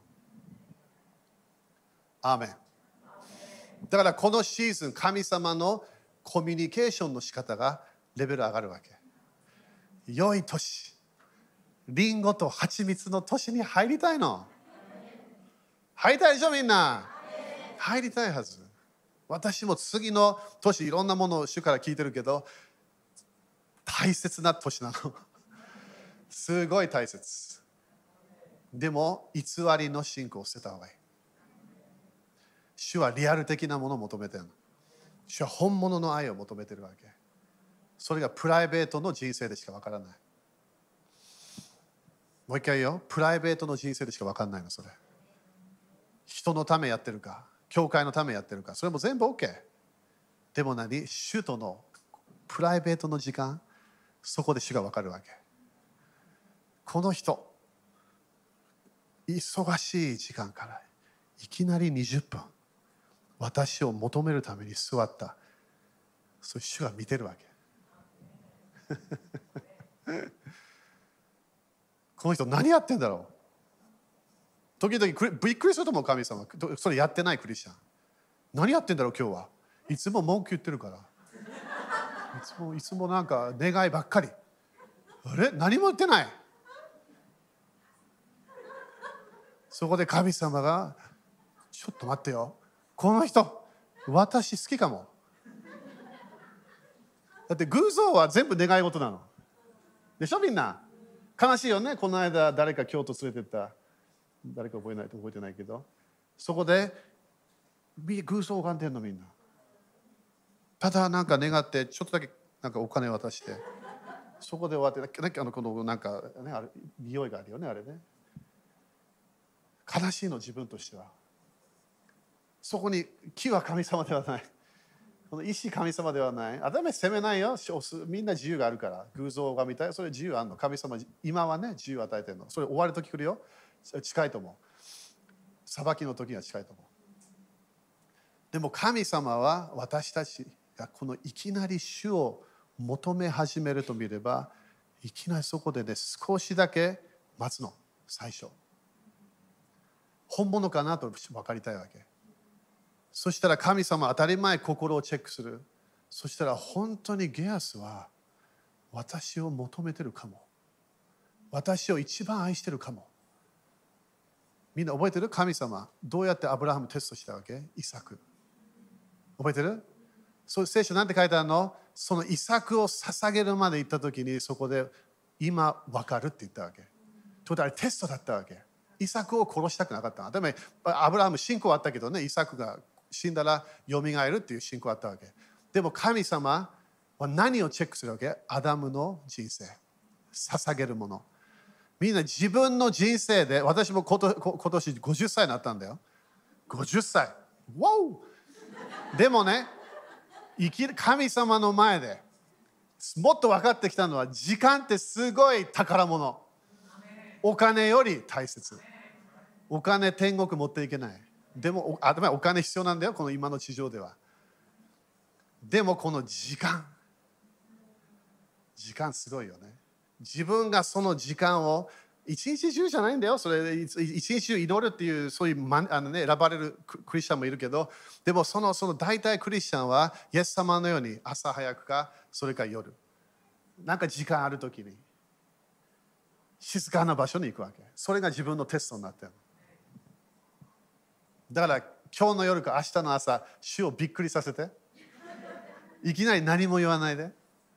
アーメン。だからこのシーズン、神様のコミュニケーションの仕方がレベル上がるわけ。良い年、リンゴと蜂蜜の年に入りたいの。入りたいでしょ、みんな。入りたいはず。私も次の年、いろんなものを主から聞いてるけど、大切な年なの。すごい大切。でも、偽りの信仰を捨てた方がいい。主はリアル的なものを求めてるの。主は本物の愛を求めてるわけ。それがプライベートの人生でしかわからない。もう一回言おう。プライベートの人生でしかわからないの、それ。人のためやってるか、教会のためやってるか、それも全部 OK。でも何？主とのプライベートの時間、そこで主がわかるわけ。この人、忙しい時間からいきなり20分、私を求めるために座った。そういう主が見てるわけ。この人何やってんだろう。時々びっくりすると思う、神様。それやってないクリスチャン。何やってんだろう今日は。いつも文句言ってるから。いつもなんか願いばっかり。あれ何も言ってない。そこで神様が、ちょっと待ってよ。この人、私好きかも。だって偶像は全部願い事なの。でしょ、みんな。悲しいよね。この間誰か京都連れてった。誰か覚えてないけど。そこで偶像を拝んでるの、みんな。ただなんか願って、ちょっとだけなんかお金渡して。そこで終わって、このなんかね、あれ匂いがあるよね、あれね。悲しいの、自分としては。そこに木は神様ではない。この石神様ではない。頭責めないよ。みんな自由があるから。偶像が見たい。それ自由あるの。神様、今はね、自由を与えてるの。それ終わるとき来るよ。近いと思う。裁きの時には近いと思う。でも神様は私たちがこのいきなり主を求め始めると見れば、いきなりそこでね、少しだけ待つの。最初。本物かなと分かりたいわけ。そしたら神様当たり前心をチェックする。そしたら本当にゲアスは私を求めてるかも。私を一番愛してるかも。みんな覚えてる？神様どうやってアブラハムテストしたわけ？イサク。覚えてる？そう聖書なんて書いてあるの？そのイサクを捧げるまで行った時にそこで今分かるって言ったわけ。ということはあれテストだったわけ。イサクを殺したくなかった。でもアブラハム信仰あったけどね、イサクが死んだらよみがえるっていう信仰あったわけ。でも神様は何をチェックするわけ？アダムの人生。捧げるもの。みんな自分の人生で、私も今年50歳になったんだよ。50歳。ワオ！でもね、神様の前でもっと分かってきたのは、時間ってすごい宝物。お金より大切。お金、天国持っていけない。でも、お金必要なんだよ、この今の地上では。でも、この時間すごいよね。自分がその時間を、一日中じゃないんだよ。それで一日中祈るっていう、そういう選ばれるクリスチャンもいるけど、でもその大体クリスチャンは、イエス様のように朝早くか、それか夜。なんか時間あるときに、静かな場所に行くわけ。それが自分のテストになってる。だから今日の夜か明日の朝、主をびっくりさせて。いきなり何も言わないで。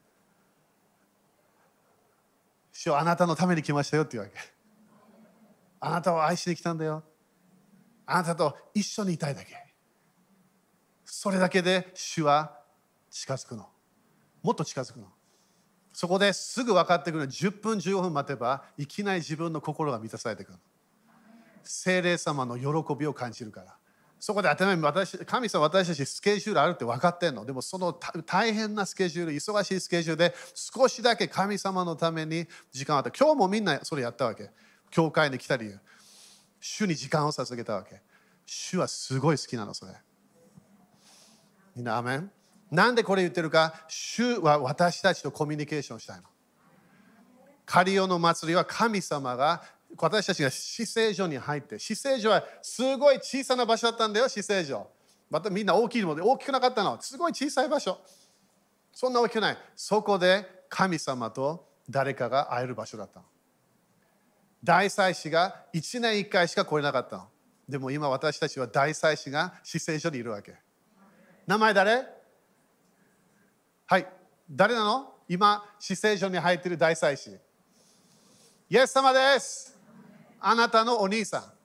主はあなたのために来ましたよって言うわけ。あなたを愛しに来たんだよ。あなたと一緒にいたいだけ。それだけで主は近づくの。もっと近づくの。そこですぐ分かってくるの。10分15分待てばいきなり自分の心が満たされてくる。聖霊様の喜びを感じるから。そこで神様、私たちスケジュールあるって分かってんの。でもその大変なスケジュール、忙しいスケジュールで少しだけ神様のために時間を与えた。今日もみんなそれやったわけ。教会に来た理由。主に時間を捧げたわけ。主はすごい好きなの、それ。みんなアメン。なんでこれ言ってるか。主は私たちとコミュニケーションしたいの。カリオの祭りは神様が私たちが至聖所に入って、至聖所はすごい小さな場所だったんだよ、至聖所。またみんな大きいので大きくなかったの。すごい小さい場所。そんな大きくない。そこで神様と誰かが会える場所だったの。大祭司が1年1回しか来れなかったの。でも今私たちは大祭司が至聖所にいるわけ。名前誰？はい。誰なの？今、至聖所に入っている大祭司。イエス様です。あなたのお兄さん。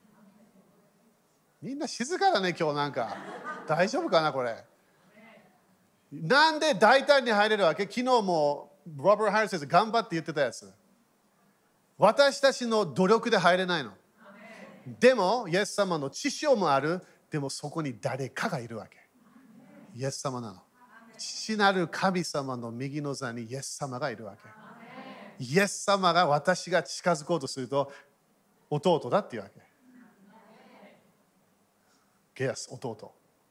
みんな静かだね、今日なんか。大丈夫かな、これ。なんで大胆に入れるわけ？昨日もロバート・ハリス先生頑張って言ってたやつ。私たちの努力で入れないの。でも、イエス様の知性もある。でもそこに誰かがいるわけ。イエス様なの。父なる神様の右の座にイエス様がいるわけ。イエス様が私が近づこうとすると、弟だっていうわけ。ゲアス、弟。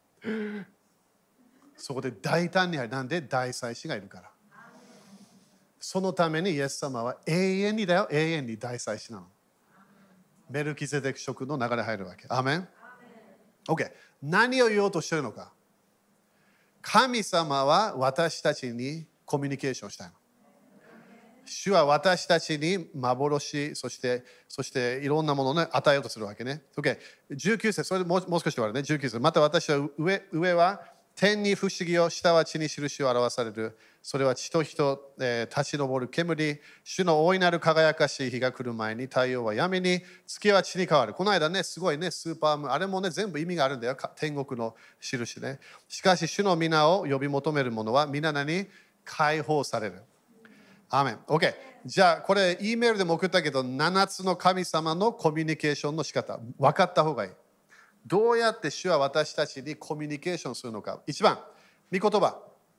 そこで大胆に入る。なんで大祭司がいるから。そのためにイエス様は永遠にだよ、永遠に大祭司なの。メルキゼデク職の流れ入るわけ。アメン。OK。何を言おうとしているのか。神様は私たちにコミュニケーションしたいの。主は私たちに幻、そしていろんなものを、ね、与えようとするわけね。OK。19節、それでもう少し終わるね。19節。また私は上は天に不思議を、下は地に印を表される。それは地と火と、立ち上る煙。主の大いなる輝かしい日が来る前に太陽は闇に、月は地に変わる。この間ね、すごいね、スーパームーン、あれもね、全部意味があるんだよ。天国の印ね。しかし、主の皆を呼び求める者は皆に解放される。アーメン。OK。じゃあ、これ、E メールでも送ったけど、7つの神様のコミュニケーションの仕方、分かった方がいい。どうやって主は私たちにコミュニケーションするのか。1番、御言葉。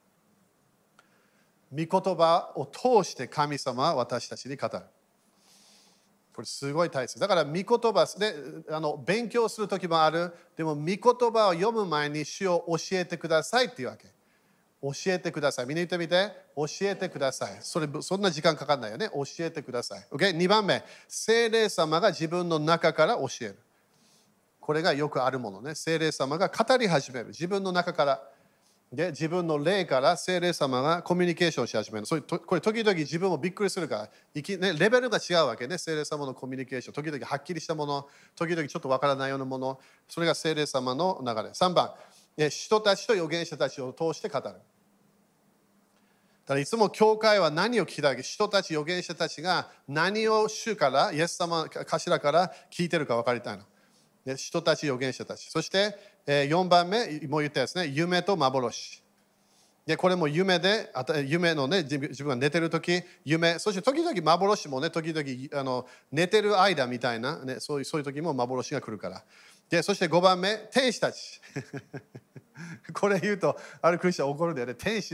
御言葉を通して神様は私たちに語る。これすごい大切。だから、御言葉で勉強するときもある。でも、御言葉を読む前に主を教えてくださいっていうわけ。教えてください。みんな言ってみて。教えてください。そんな時間かかんないよね。教えてください。Okay? 2番目。聖霊様が自分の中から教える。これがよくあるものね。聖霊様が語り始める。自分の中から。で、自分の霊から聖霊様がコミュニケーションし始める。これ時々自分もびっくりするから、レベルが違うわけね。聖霊様のコミュニケーション。時々はっきりしたもの。時々ちょっとわからないようなもの。それが聖霊様の流れ。3番。人たちと預言者たちを通して語る。だからいつも教会は何を聞きたいか、人たち、預言者たちが何を主から、イエス様頭から聞いてるか分かりたいの。で人たち、預言者たち。そして、4番目、もう言ったやつね、夢と幻。で、これも夢で、夢のね、自分が寝てるとき、夢、そして時々幻もね、時々寝てる間みたいな、ね、そういう時も幻が来るから。で、そして5番目、天使たち。これ言うと、あるクリスチャン怒るんだよね。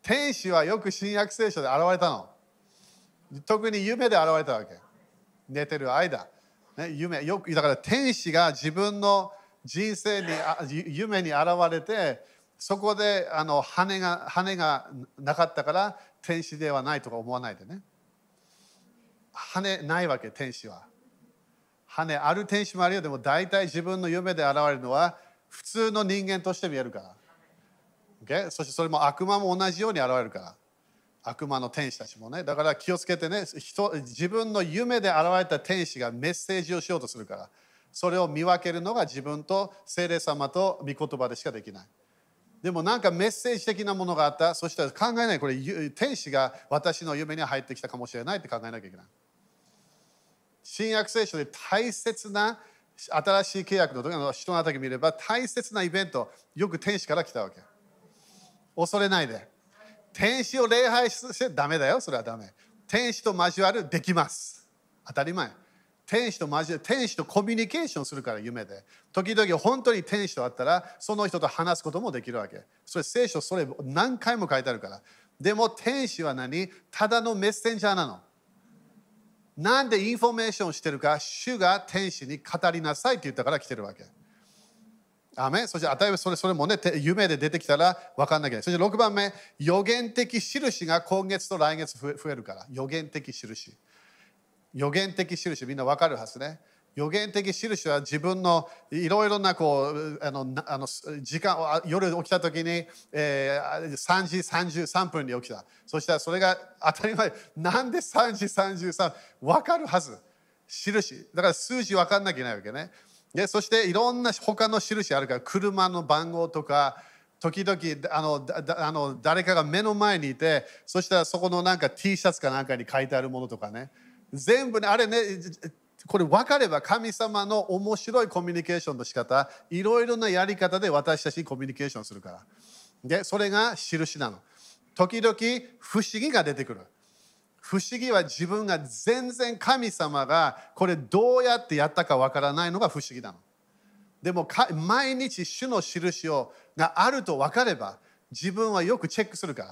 天使はよく新約聖書で現れたの。特に夢で現れたわけ。寝てる間。ね、よくだから天使が自分の人生に夢に現れて、そこで羽がなかったから天使ではないとか思わないでね。羽ないわけ、天使は。羽ある天使もあるよ。でも大体自分の夢で現れるのは普通の人間として見えるから。Okay? そしてそれも悪魔も同じように現れるから。悪魔の天使たちもね。だから気をつけてね。自分の夢で現れた天使がメッセージをしようとするから。それを見分けるのが自分と聖霊様と御言葉でしかできない。でもなんかメッセージ的なものがあった。そしたら考えない。これ天使が私の夢に入ってきたかもしれないって考えなきゃいけない。新約聖書で大切な新しい契約の時の人の辺り見れば大切なイベント、よく天使から来たわけ。恐れないで。天使を礼拝してダメだよ。それはダメ。天使と交わるできます。当たり前。天使とコミュニケーションするから夢で。時々本当に天使と会ったらその人と話すこともできるわけ。それ聖書それ何回も書いてあるから。でも天使は何？ただのメッセンジャーなの。なんでインフォメーションしてるか、主が天使に語りなさいって言ったから来てるわけ。アメン。そして与えそれもね、夢で出てきたら分かんなきゃいけない。そして6番目、予言的印が今月と来月増えるから。予言的印。予言的印、みんな分かるはずね。予言的印は自分のいろいろな時間、夜起きたときに、3時33分に起きた。そしたらそれが当たり前。なんで3時33分分かるはず。印。だから数字分かんなきゃいけないわけね。でそしていろんな他の印あるから、車の番号とか、時々誰かが目の前にいて、そしたらそこのなんか T シャツかなんかに書いてあるものとかね。全部ね、あれね、これ分かれば神様の面白いコミュニケーションの仕方、いろいろなやり方で私たちにコミュニケーションするから。で、それが印なの。時々不思議が出てくる。不思議は自分が全然神様がこれどうやってやったか分からないのが不思議なの。でも毎日主の印があると分かれば自分はよくチェックするから。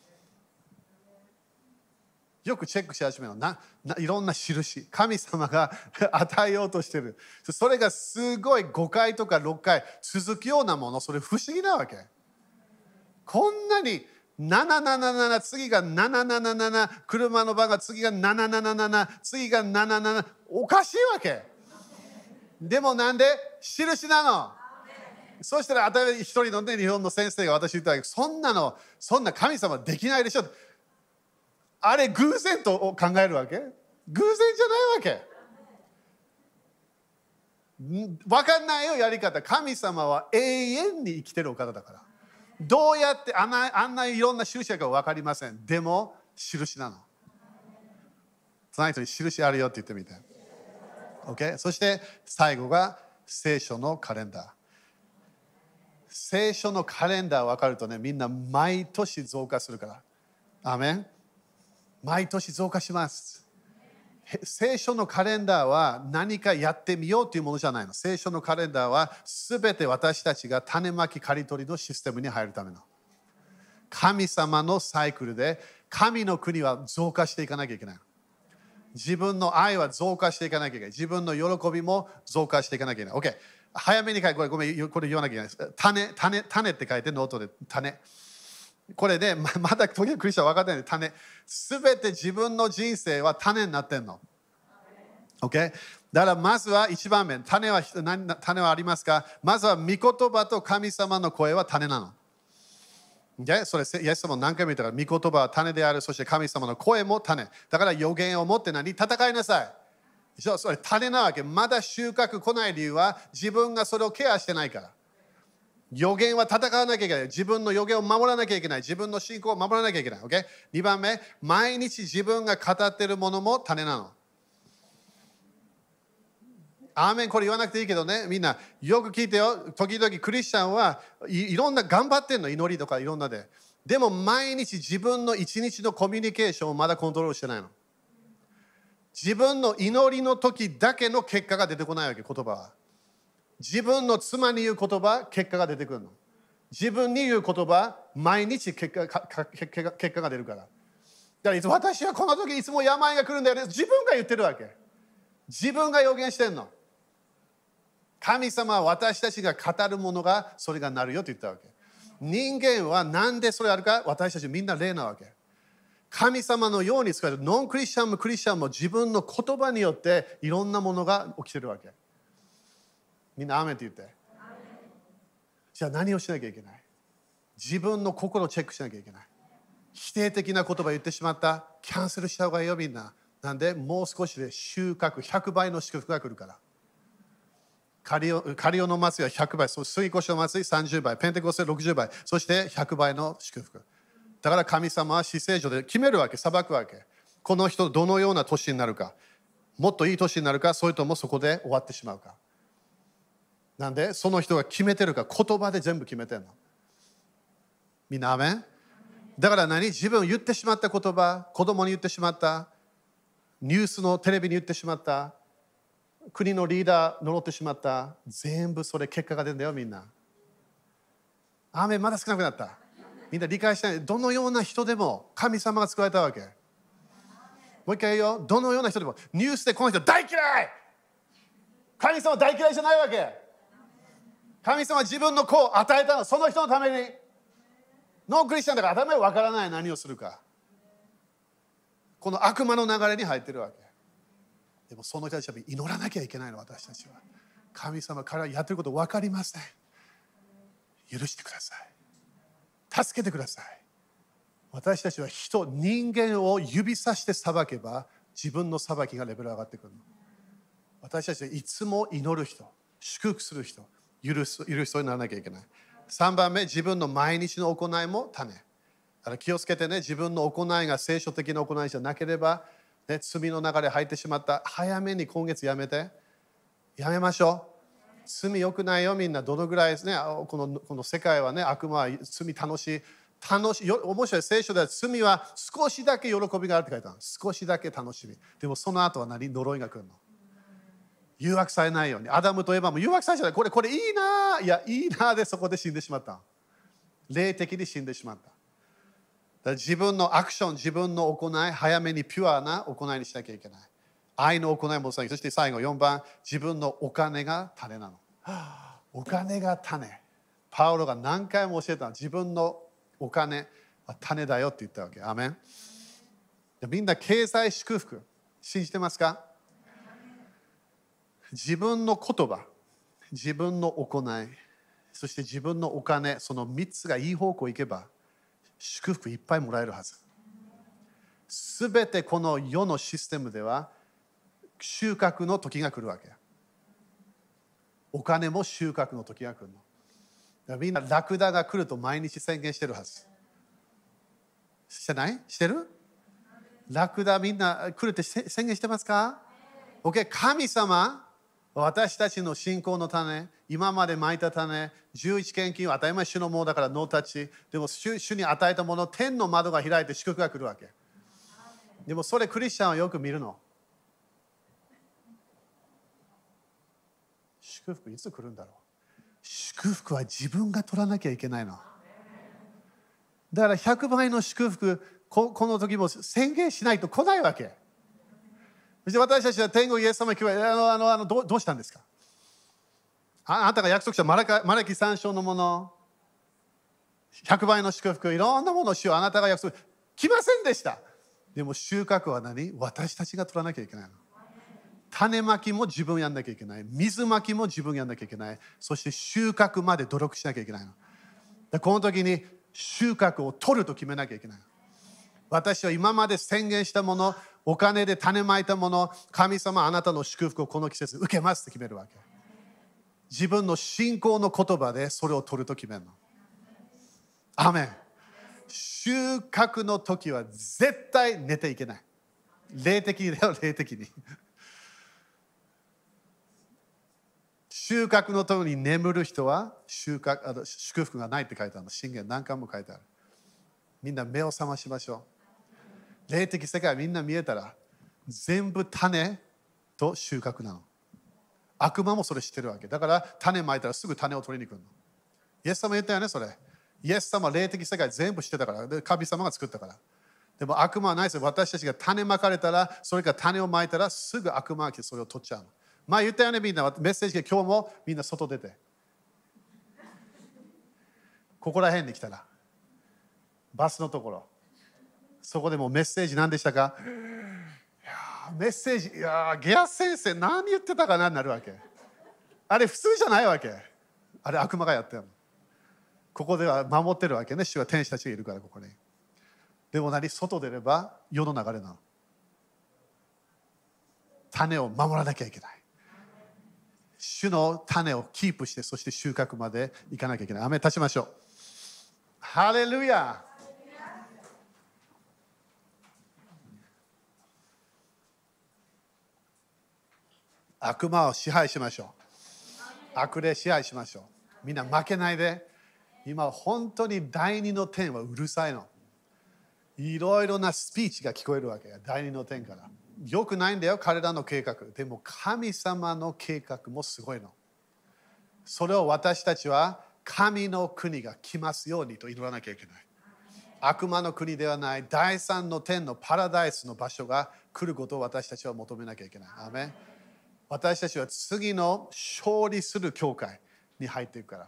よくチェックし始めるの。いろんな印。神様が与えようとしている。それがすごい5回とか6回続くようなもの、それ不思議なわけ。こんなに777、次が777、車の番が次が777、次が77、おかしいわけ。でもなんで印なの。そしたら一人の、ね、日本の先生が私言ったわけ。そんな神様できないでしょ。あれ偶然と考えるわけ？偶然じゃないわけ。分かんないよ、やり方。神様は永遠に生きてるお方だから。どうやってあんないろんな印か分かりません。でも印なの。その人に印あるよって言ってみて。Okay? そして最後が聖書のカレンダー。聖書のカレンダー分かるとね、みんな毎年増加するから。アーメン。毎年増加します。聖書のカレンダーは何かやってみようというものじゃないの。聖書のカレンダーはすべて私たちが種まき刈り取りのシステムに入るための。神様のサイクルで神の国は増加していかなきゃいけない。自分の愛は増加していかなきゃいけない。自分の喜びも増加していかなきゃいけない。OK。早めに書いて、ごめん、これ言わなきゃいけない。種って書いて、ノートで種。これで、まだ時々クリスチャン分かってない種。すべて自分の人生は種になってんの。OK？ だからまずは1番目、種はありますか？まずは御言葉と神様の声は種なの。で、それ、イエス様も何回も言ったから、御言葉は種である、そして神様の声も種。だから予言を持って戦いなさい。それ種なわけ。まだ収穫来ない理由は自分がそれをケアしてないから。予言は戦わなきゃいけない。自分の予言を守らなきゃいけない。自分の信仰を守らなきゃいけない。Okay? 2番目、毎日自分が語っているものも種なの。アーメン、これ言わなくていいけどね、みんなよく聞いてよ。時々クリスチャンはいろんな頑張ってんの、祈りとかいろんなで。でも毎日自分の一日のコミュニケーションをまだコントロールしてないの。自分の祈りの時だけの結果が出てこないわけ、言葉は。自分の妻に言う言葉、結果が出てくるの。 自分に言う言葉、毎日結果が出るから。だからいつ私はこの時いつも病が来るんだよね。自分が言ってるわけ。自分が予言してんの。神様は私たちが語るものがそれがなるよと言ったわけ。人間はなんでそれあるか、私たちみんな霊なわけ。神様のように使われるノンクリスチャンもクリスチャンも自分の言葉によっていろんなものが起きてるわけ。みんなアーメンって言って。じゃあ何をしなきゃいけない？自分の心をチェックしなきゃいけない。否定的な言葉を言ってしまった。キャンセルした方がいいよみんな。なんでもう少しで収穫100倍の祝福が来るから。カリオの祭りは100倍、水越の祭り30倍、ペンテコステ60倍、そして100倍の祝福。だから神様は至聖所で決めるわけ、裁くわけ。この人どのような年になるか、もっといい年になるか、それともそこで終わってしまうか。なんでその人が決めてるか、言葉で全部決めてるの。みんなアメン？だから自分言ってしまった言葉、子供に言ってしまった、ニュースのテレビに言ってしまった、国のリーダー呪ってしまった、全部それ結果が出るんだよみんな。アーメン。まだ少なくなった。みんな理解してない。どのような人でも神様が作られたわけ。もう一回言うよ。どのような人でもニュースでこの人大嫌い。神様大嫌いじゃないわけ。神様は自分の子を与えたの。その人のために。ノンクリスチャンだから頭がわからない。何をするか。この悪魔の流れに入ってるわけ。でもその人たちは祈らなきゃいけないの。私たちは神様からやってること分かりません。許してください。助けてください。私たちは人間を指さして裁けば自分の裁きがレベル上がってくるの。私たちはいつも祈る人、祝福する人、許す人にならなきゃいけない。3番目、自分の毎日の行いも種。だから気をつけてね。自分の行いが聖書的な行いじゃなければ、ね、罪の流れ入ってしまった。早めに今月やめて。やめましょう。罪良くないよみんな。どのぐらいですね。この世界はね、悪魔は罪楽しい。面白い。聖書では罪は少しだけ喜びがあるって書いてある。少しだけ楽しみ。でもその後は呪いが来るの。誘惑されないように。アダムとエバも誘惑されちゃない。これいいな。いや、いいなでそこで死んでしまった。霊的に死んでしまった。だから自分のアクション、自分の行い、早めにピュアな行いにしなきゃいけない。愛の行いもそう。そして最後4番、自分のお金が種なの。お金が種。パウロが何回も教えたの。自分のお金は種だよって言ったわけ。アメン。みんな経済祝福信じてますか？自分の言葉、自分の行い、そして自分のお金、その3つがいい方向に行けば祝福いっぱいもらえるはず。すべてこの世のシステムでは収穫の時が来るわけ。お金も収穫の時が来るの。だからみんなラクダが来ると毎日宣言してるはず。してない？してる？ラクダみんな来るって宣言してますか？ OK、神様、私たちの信仰の種、今までまいた種、11献金は当たり前主のものだからノータッチ。でも主に与えたもの、天の窓が開いて祝福が来るわけ。でもそれクリスチャンはよく見るの。祝福いつ来るんだろう。祝福は自分が取らなきゃいけないの。だから100倍の祝福、この時も宣言しないと来ないわけ。そして私たちは天国イエス様に聞かれ、どうしたんですか？あなたが約束したマラキ3章のもの、100倍の祝福、いろんなものを主はあなたが約束、来ませんでした。でも収穫は何？私たちが取らなきゃいけないの。種まきも自分やんなきゃいけない。水まきも自分やんなきゃいけない。そして収穫まで努力しなきゃいけないの。でこの時に収穫を取ると決めなきゃいけない。私は今まで宣言したもの、お金で種まいたもの、神様あなたの祝福をこの季節受けますって決めるわけ。自分の信仰の言葉でそれを取ると決めるの。アメン。収穫の時は絶対寝ていけない。霊的にだよ、霊的に。収穫の時に眠る人は祝福がないって書いてあるの。箴言何回も書いてある。みんな目を覚ましましょう。霊的世界みんな見えたら全部種と収穫なの。悪魔もそれ知ってるわけだから、種まいたらすぐ種を取りに来るの。 イエス様言ったよね、それ。イエス様は霊的世界全部知ってたから。で神様が作ったから。でも悪魔はないですよ。私たちが種まかれたら、それから種をまいたら、すぐ悪魔が来てそれを取っちゃうの。まあ言ったよね、みんな。メッセージが今日もみんな外出て。ここら辺に来たら。バスのところ。そこでもうメッセージ何でしたか？メッセージ、ゲア先生何言ってたかなになるわけ。あれ普通じゃないわけ。あれ悪魔がやってるの。ここでは守ってるわけね。主は天使たちがいるからここに。でも外出れば世の流れなの。種を守らなきゃいけない。主の種をキープして、そして収穫まで行かなきゃいけない。アメン立ちましょう。ハレルヤ。悪魔を支配しましょう。悪霊支配しましょう。みんな負けないで。今本当に第二の天はうるさいの。いろいろなスピーチが聞こえるわけ。第二の天から。よくないんだよ、彼らの計画。でも神様の計画もすごいの。それを私たちは神の国が来ますようにと祈らなきゃいけない。悪魔の国ではない第三の天のパラダイスの場所が来ることを私たちは求めなきゃいけない。アーメン。私たちは次の勝利する教会に入っていくから。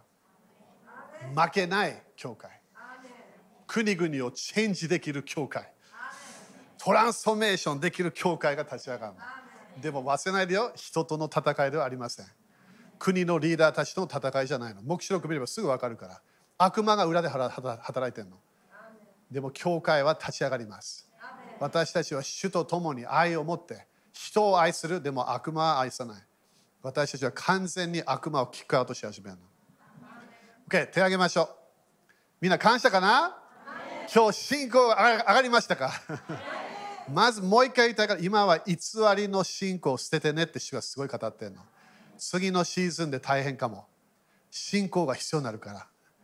負けない教会。国々をチェンジできる教会。トランスフォーメーションできる教会が立ち上がる。でも忘れないでよ、人との戦いではありません。国のリーダーたちとの戦いじゃないの。黙示録見ればすぐ分かるから。悪魔が裏で働いてるの。でも教会は立ち上がります。私たちは主と共に愛を持って人を愛する。でも悪魔は愛さない。私たちは完全に悪魔をキックアウトし始めるの。OK、手を挙げましょう。みんな感謝かな？今日信仰上がりましたか？まずもう一回言いたいから、今は偽りの信仰を捨ててねって主がすごい語ってるの。次のシーズンで大変かも。信仰が必要になるから。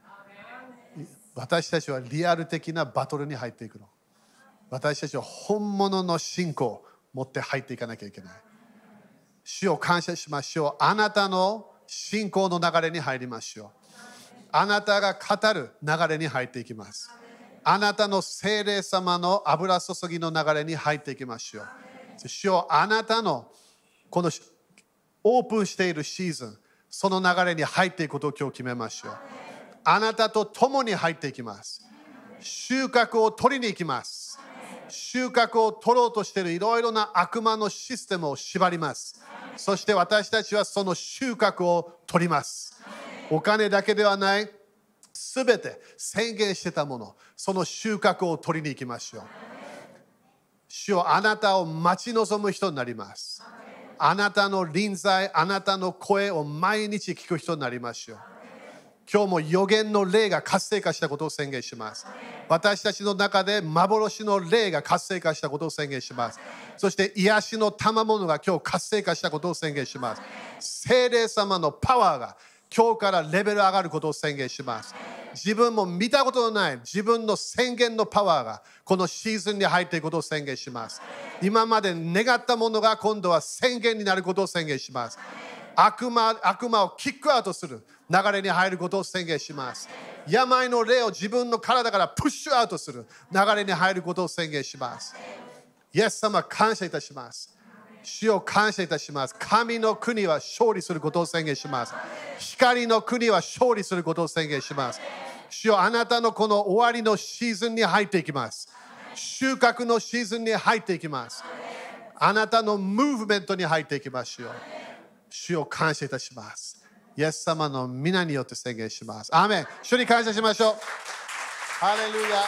私たちはリアル的なバトルに入っていくの。私たちは本物の信仰を持って入っていかなきゃいけない。主を感謝しましょう。あなたの信仰の流れに入りましょう。あなたが語る流れに入っていきます。あなたの聖霊様の油注ぎの流れに入っていきましょう。主よ、あなたのこのオープンしているシーズン、その流れに入っていくことを今日決めましょう。あなたと共に入っていきます。収穫を取りに行きます。収穫を取ろうとしているいろいろな悪魔のシステムを縛ります。そして私たちはその収穫を取ります。お金だけではない。すべて宣言してたもの、その収穫を取りに行きましょう。主よ、あなたを待ち望む人になります。あなたの臨在、あなたの声を毎日聞く人になりましょう。今日も予言の霊が活性化したことを宣言します。私たちの中で幻の霊が活性化したことを宣言します。そして癒しの賜物が今日活性化したことを宣言します。聖霊様のパワーが今日からレベル上がることを宣言します。自分も見たことのない自分の宣言のパワーがこのシーズンに入っていくことを宣言します。今まで願ったものが今度は宣言になることを宣言します。悪魔をキックアウトする流れに入ることを宣言します。病の霊を自分の体からプッシュアウトする流れに入ることを宣言します。イエス様、感謝いたします。主を感謝いたします。神の国は勝利することを宣言します。光の国は勝利することを宣言します。主よ、あなたのこの終わりのシーズンに入っていきます。収穫のシーズンに入っていきます。あなたのムーブメントに入っていきましょう。主を感謝いたします。イエス様の皆によって宣言します。アーメン。主に感謝しましょう。ハレルヤ。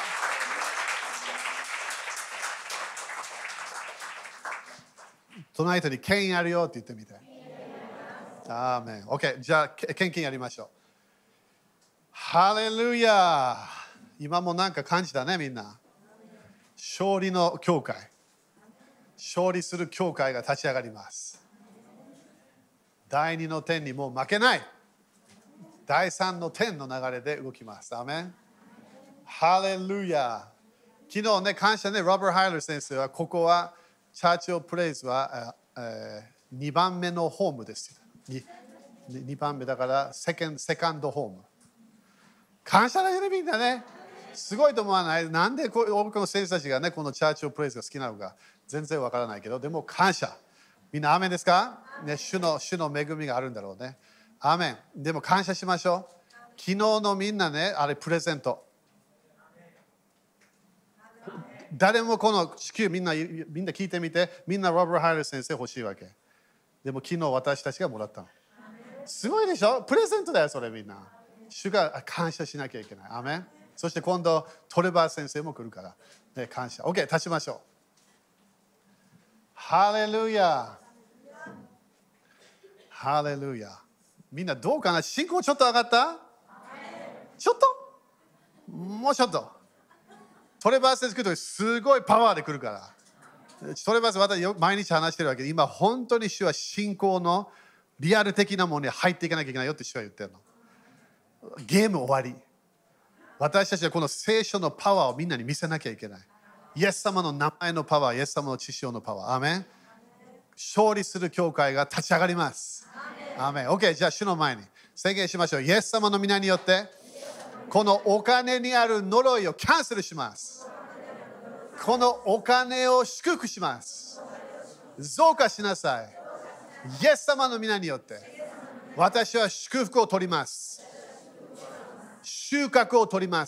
隣人に権威あるよって言ってみて。アーメン。OK。じゃあ、献金やりましょう。ハレルヤ。今もなんか感じたね、みんな。勝利の教会。勝利する教会が立ち上がります。第二の天にもう負けない。第三の天の流れで動きます。アーメン。ハレルヤ。昨日ね、感謝ね、ロバート・ハイラー先生は、ここは、チャーチオプレイズは、2番目のホームです。2番目だからセカンドホーム。 感謝だよね、みんなね。すごいと思わない？なんで多くの選手たちがね、このチャーチオプレイスが好きなのか、全然わからないけど、でも感謝。みんな、アーメンですか？ね、主の恵みがあるんだろうね。アーメン。でも感謝しましょう。昨日のみんなね、あれプレゼント。誰もこの地球みんな聞いてみて、みんなロバート・ハイル先生欲しいわけ。でも昨日私たちがもらったの。すごいでしょ？プレゼントだよ、それみんな。主が感謝しなきゃいけない。アーメン。そして今度、トレバー先生も来るから、ね、感謝。OK、立ちましょう。ハレルヤ。ハレルヤ。みんなどうかな？信仰ちょっと上がった？ちょっと？もうちょっと。トレバー先生来るときすごいパワーで来るから。トレバー先生、私毎日話してるわけで、今本当に主は信仰のリアル的なものに入っていかなきゃいけないよって主は言ってるの。ゲーム終わり。私たちはこの聖書のパワーをみんなに見せなきゃいけない。イエス様の名前のパワー、イエス様の血潮のパワー。アーメン。勝利する教会が立ち上がります。アーメン。OK、じゃあ主の前に宣言しましょう。イエス様の皆によって、このお金にある呪いをキャンセルします。このお金を祝福します。増加しなさい。イエス様の皆によって、私は祝福を取ります。収穫を取ります。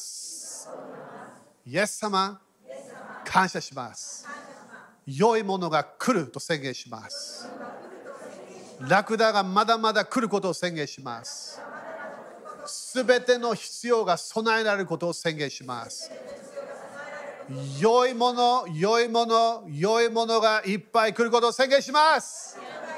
イエス様、感謝します。良いものが来ると宣言します。ラクダがまだまだ来ることを宣言します。すべての必要が備えられることを宣言します。良いもの、良いもの、良いものがいっぱい来ることを宣言します。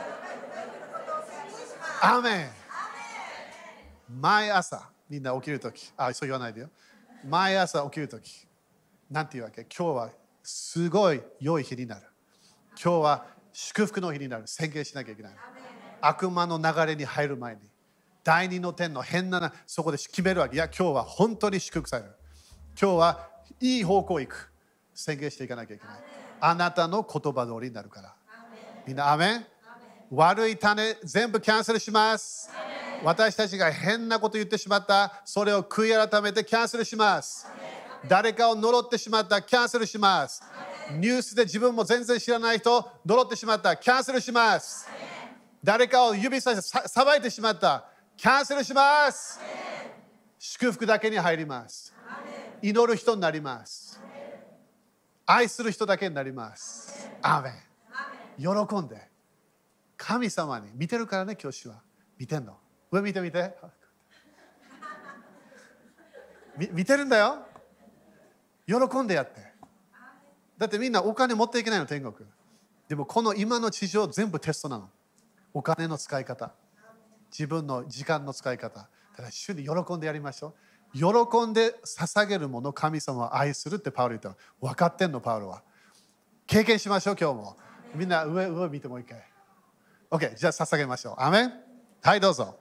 アーメン。毎朝、みんな起きるとき、そう言わないでよ。毎朝起きるとき、なんていうわけ？今日はすごい良い日になる。今日は祝福の日になる。宣言しなきゃいけない。悪魔の流れに入る前に、第二の天の変なそこで決めるわけ。いや、今日は本当に祝福される。今日はいい方向へ行く。宣言していかなきゃいけない。あなたの言葉通りになるから。みんな、アメン。悪い種、全部キャンセルします。私たちが変なこと言ってしまった、それを悔い改めてキャンセルします。誰かを呪ってしまった、キャンセルします。ニュースで自分も全然知らない人、呪ってしまった、キャンセルします。誰かを指さして裁いてしまった、キャンセルします。祝福だけに入ります。祈る人になります。愛する人だけになります。アーメン。喜んで。神様に見てるからね、教師は。見てんの。上見てみて。見てるんだよ。喜んでやって。だってみんなお金持っていけないの、天国。でもこの今の地上全部テストなの。お金の使い方。自分の時間の使い方。だから主に喜んでやりましょう。喜んで捧げるもの、神様を愛するってパウロ言ったの。分かってんの、パウロは。経験しましょう、今日も。みんな上見てもう一回。OK、じゃあ捧げましょう。アメン。はい、どうぞ。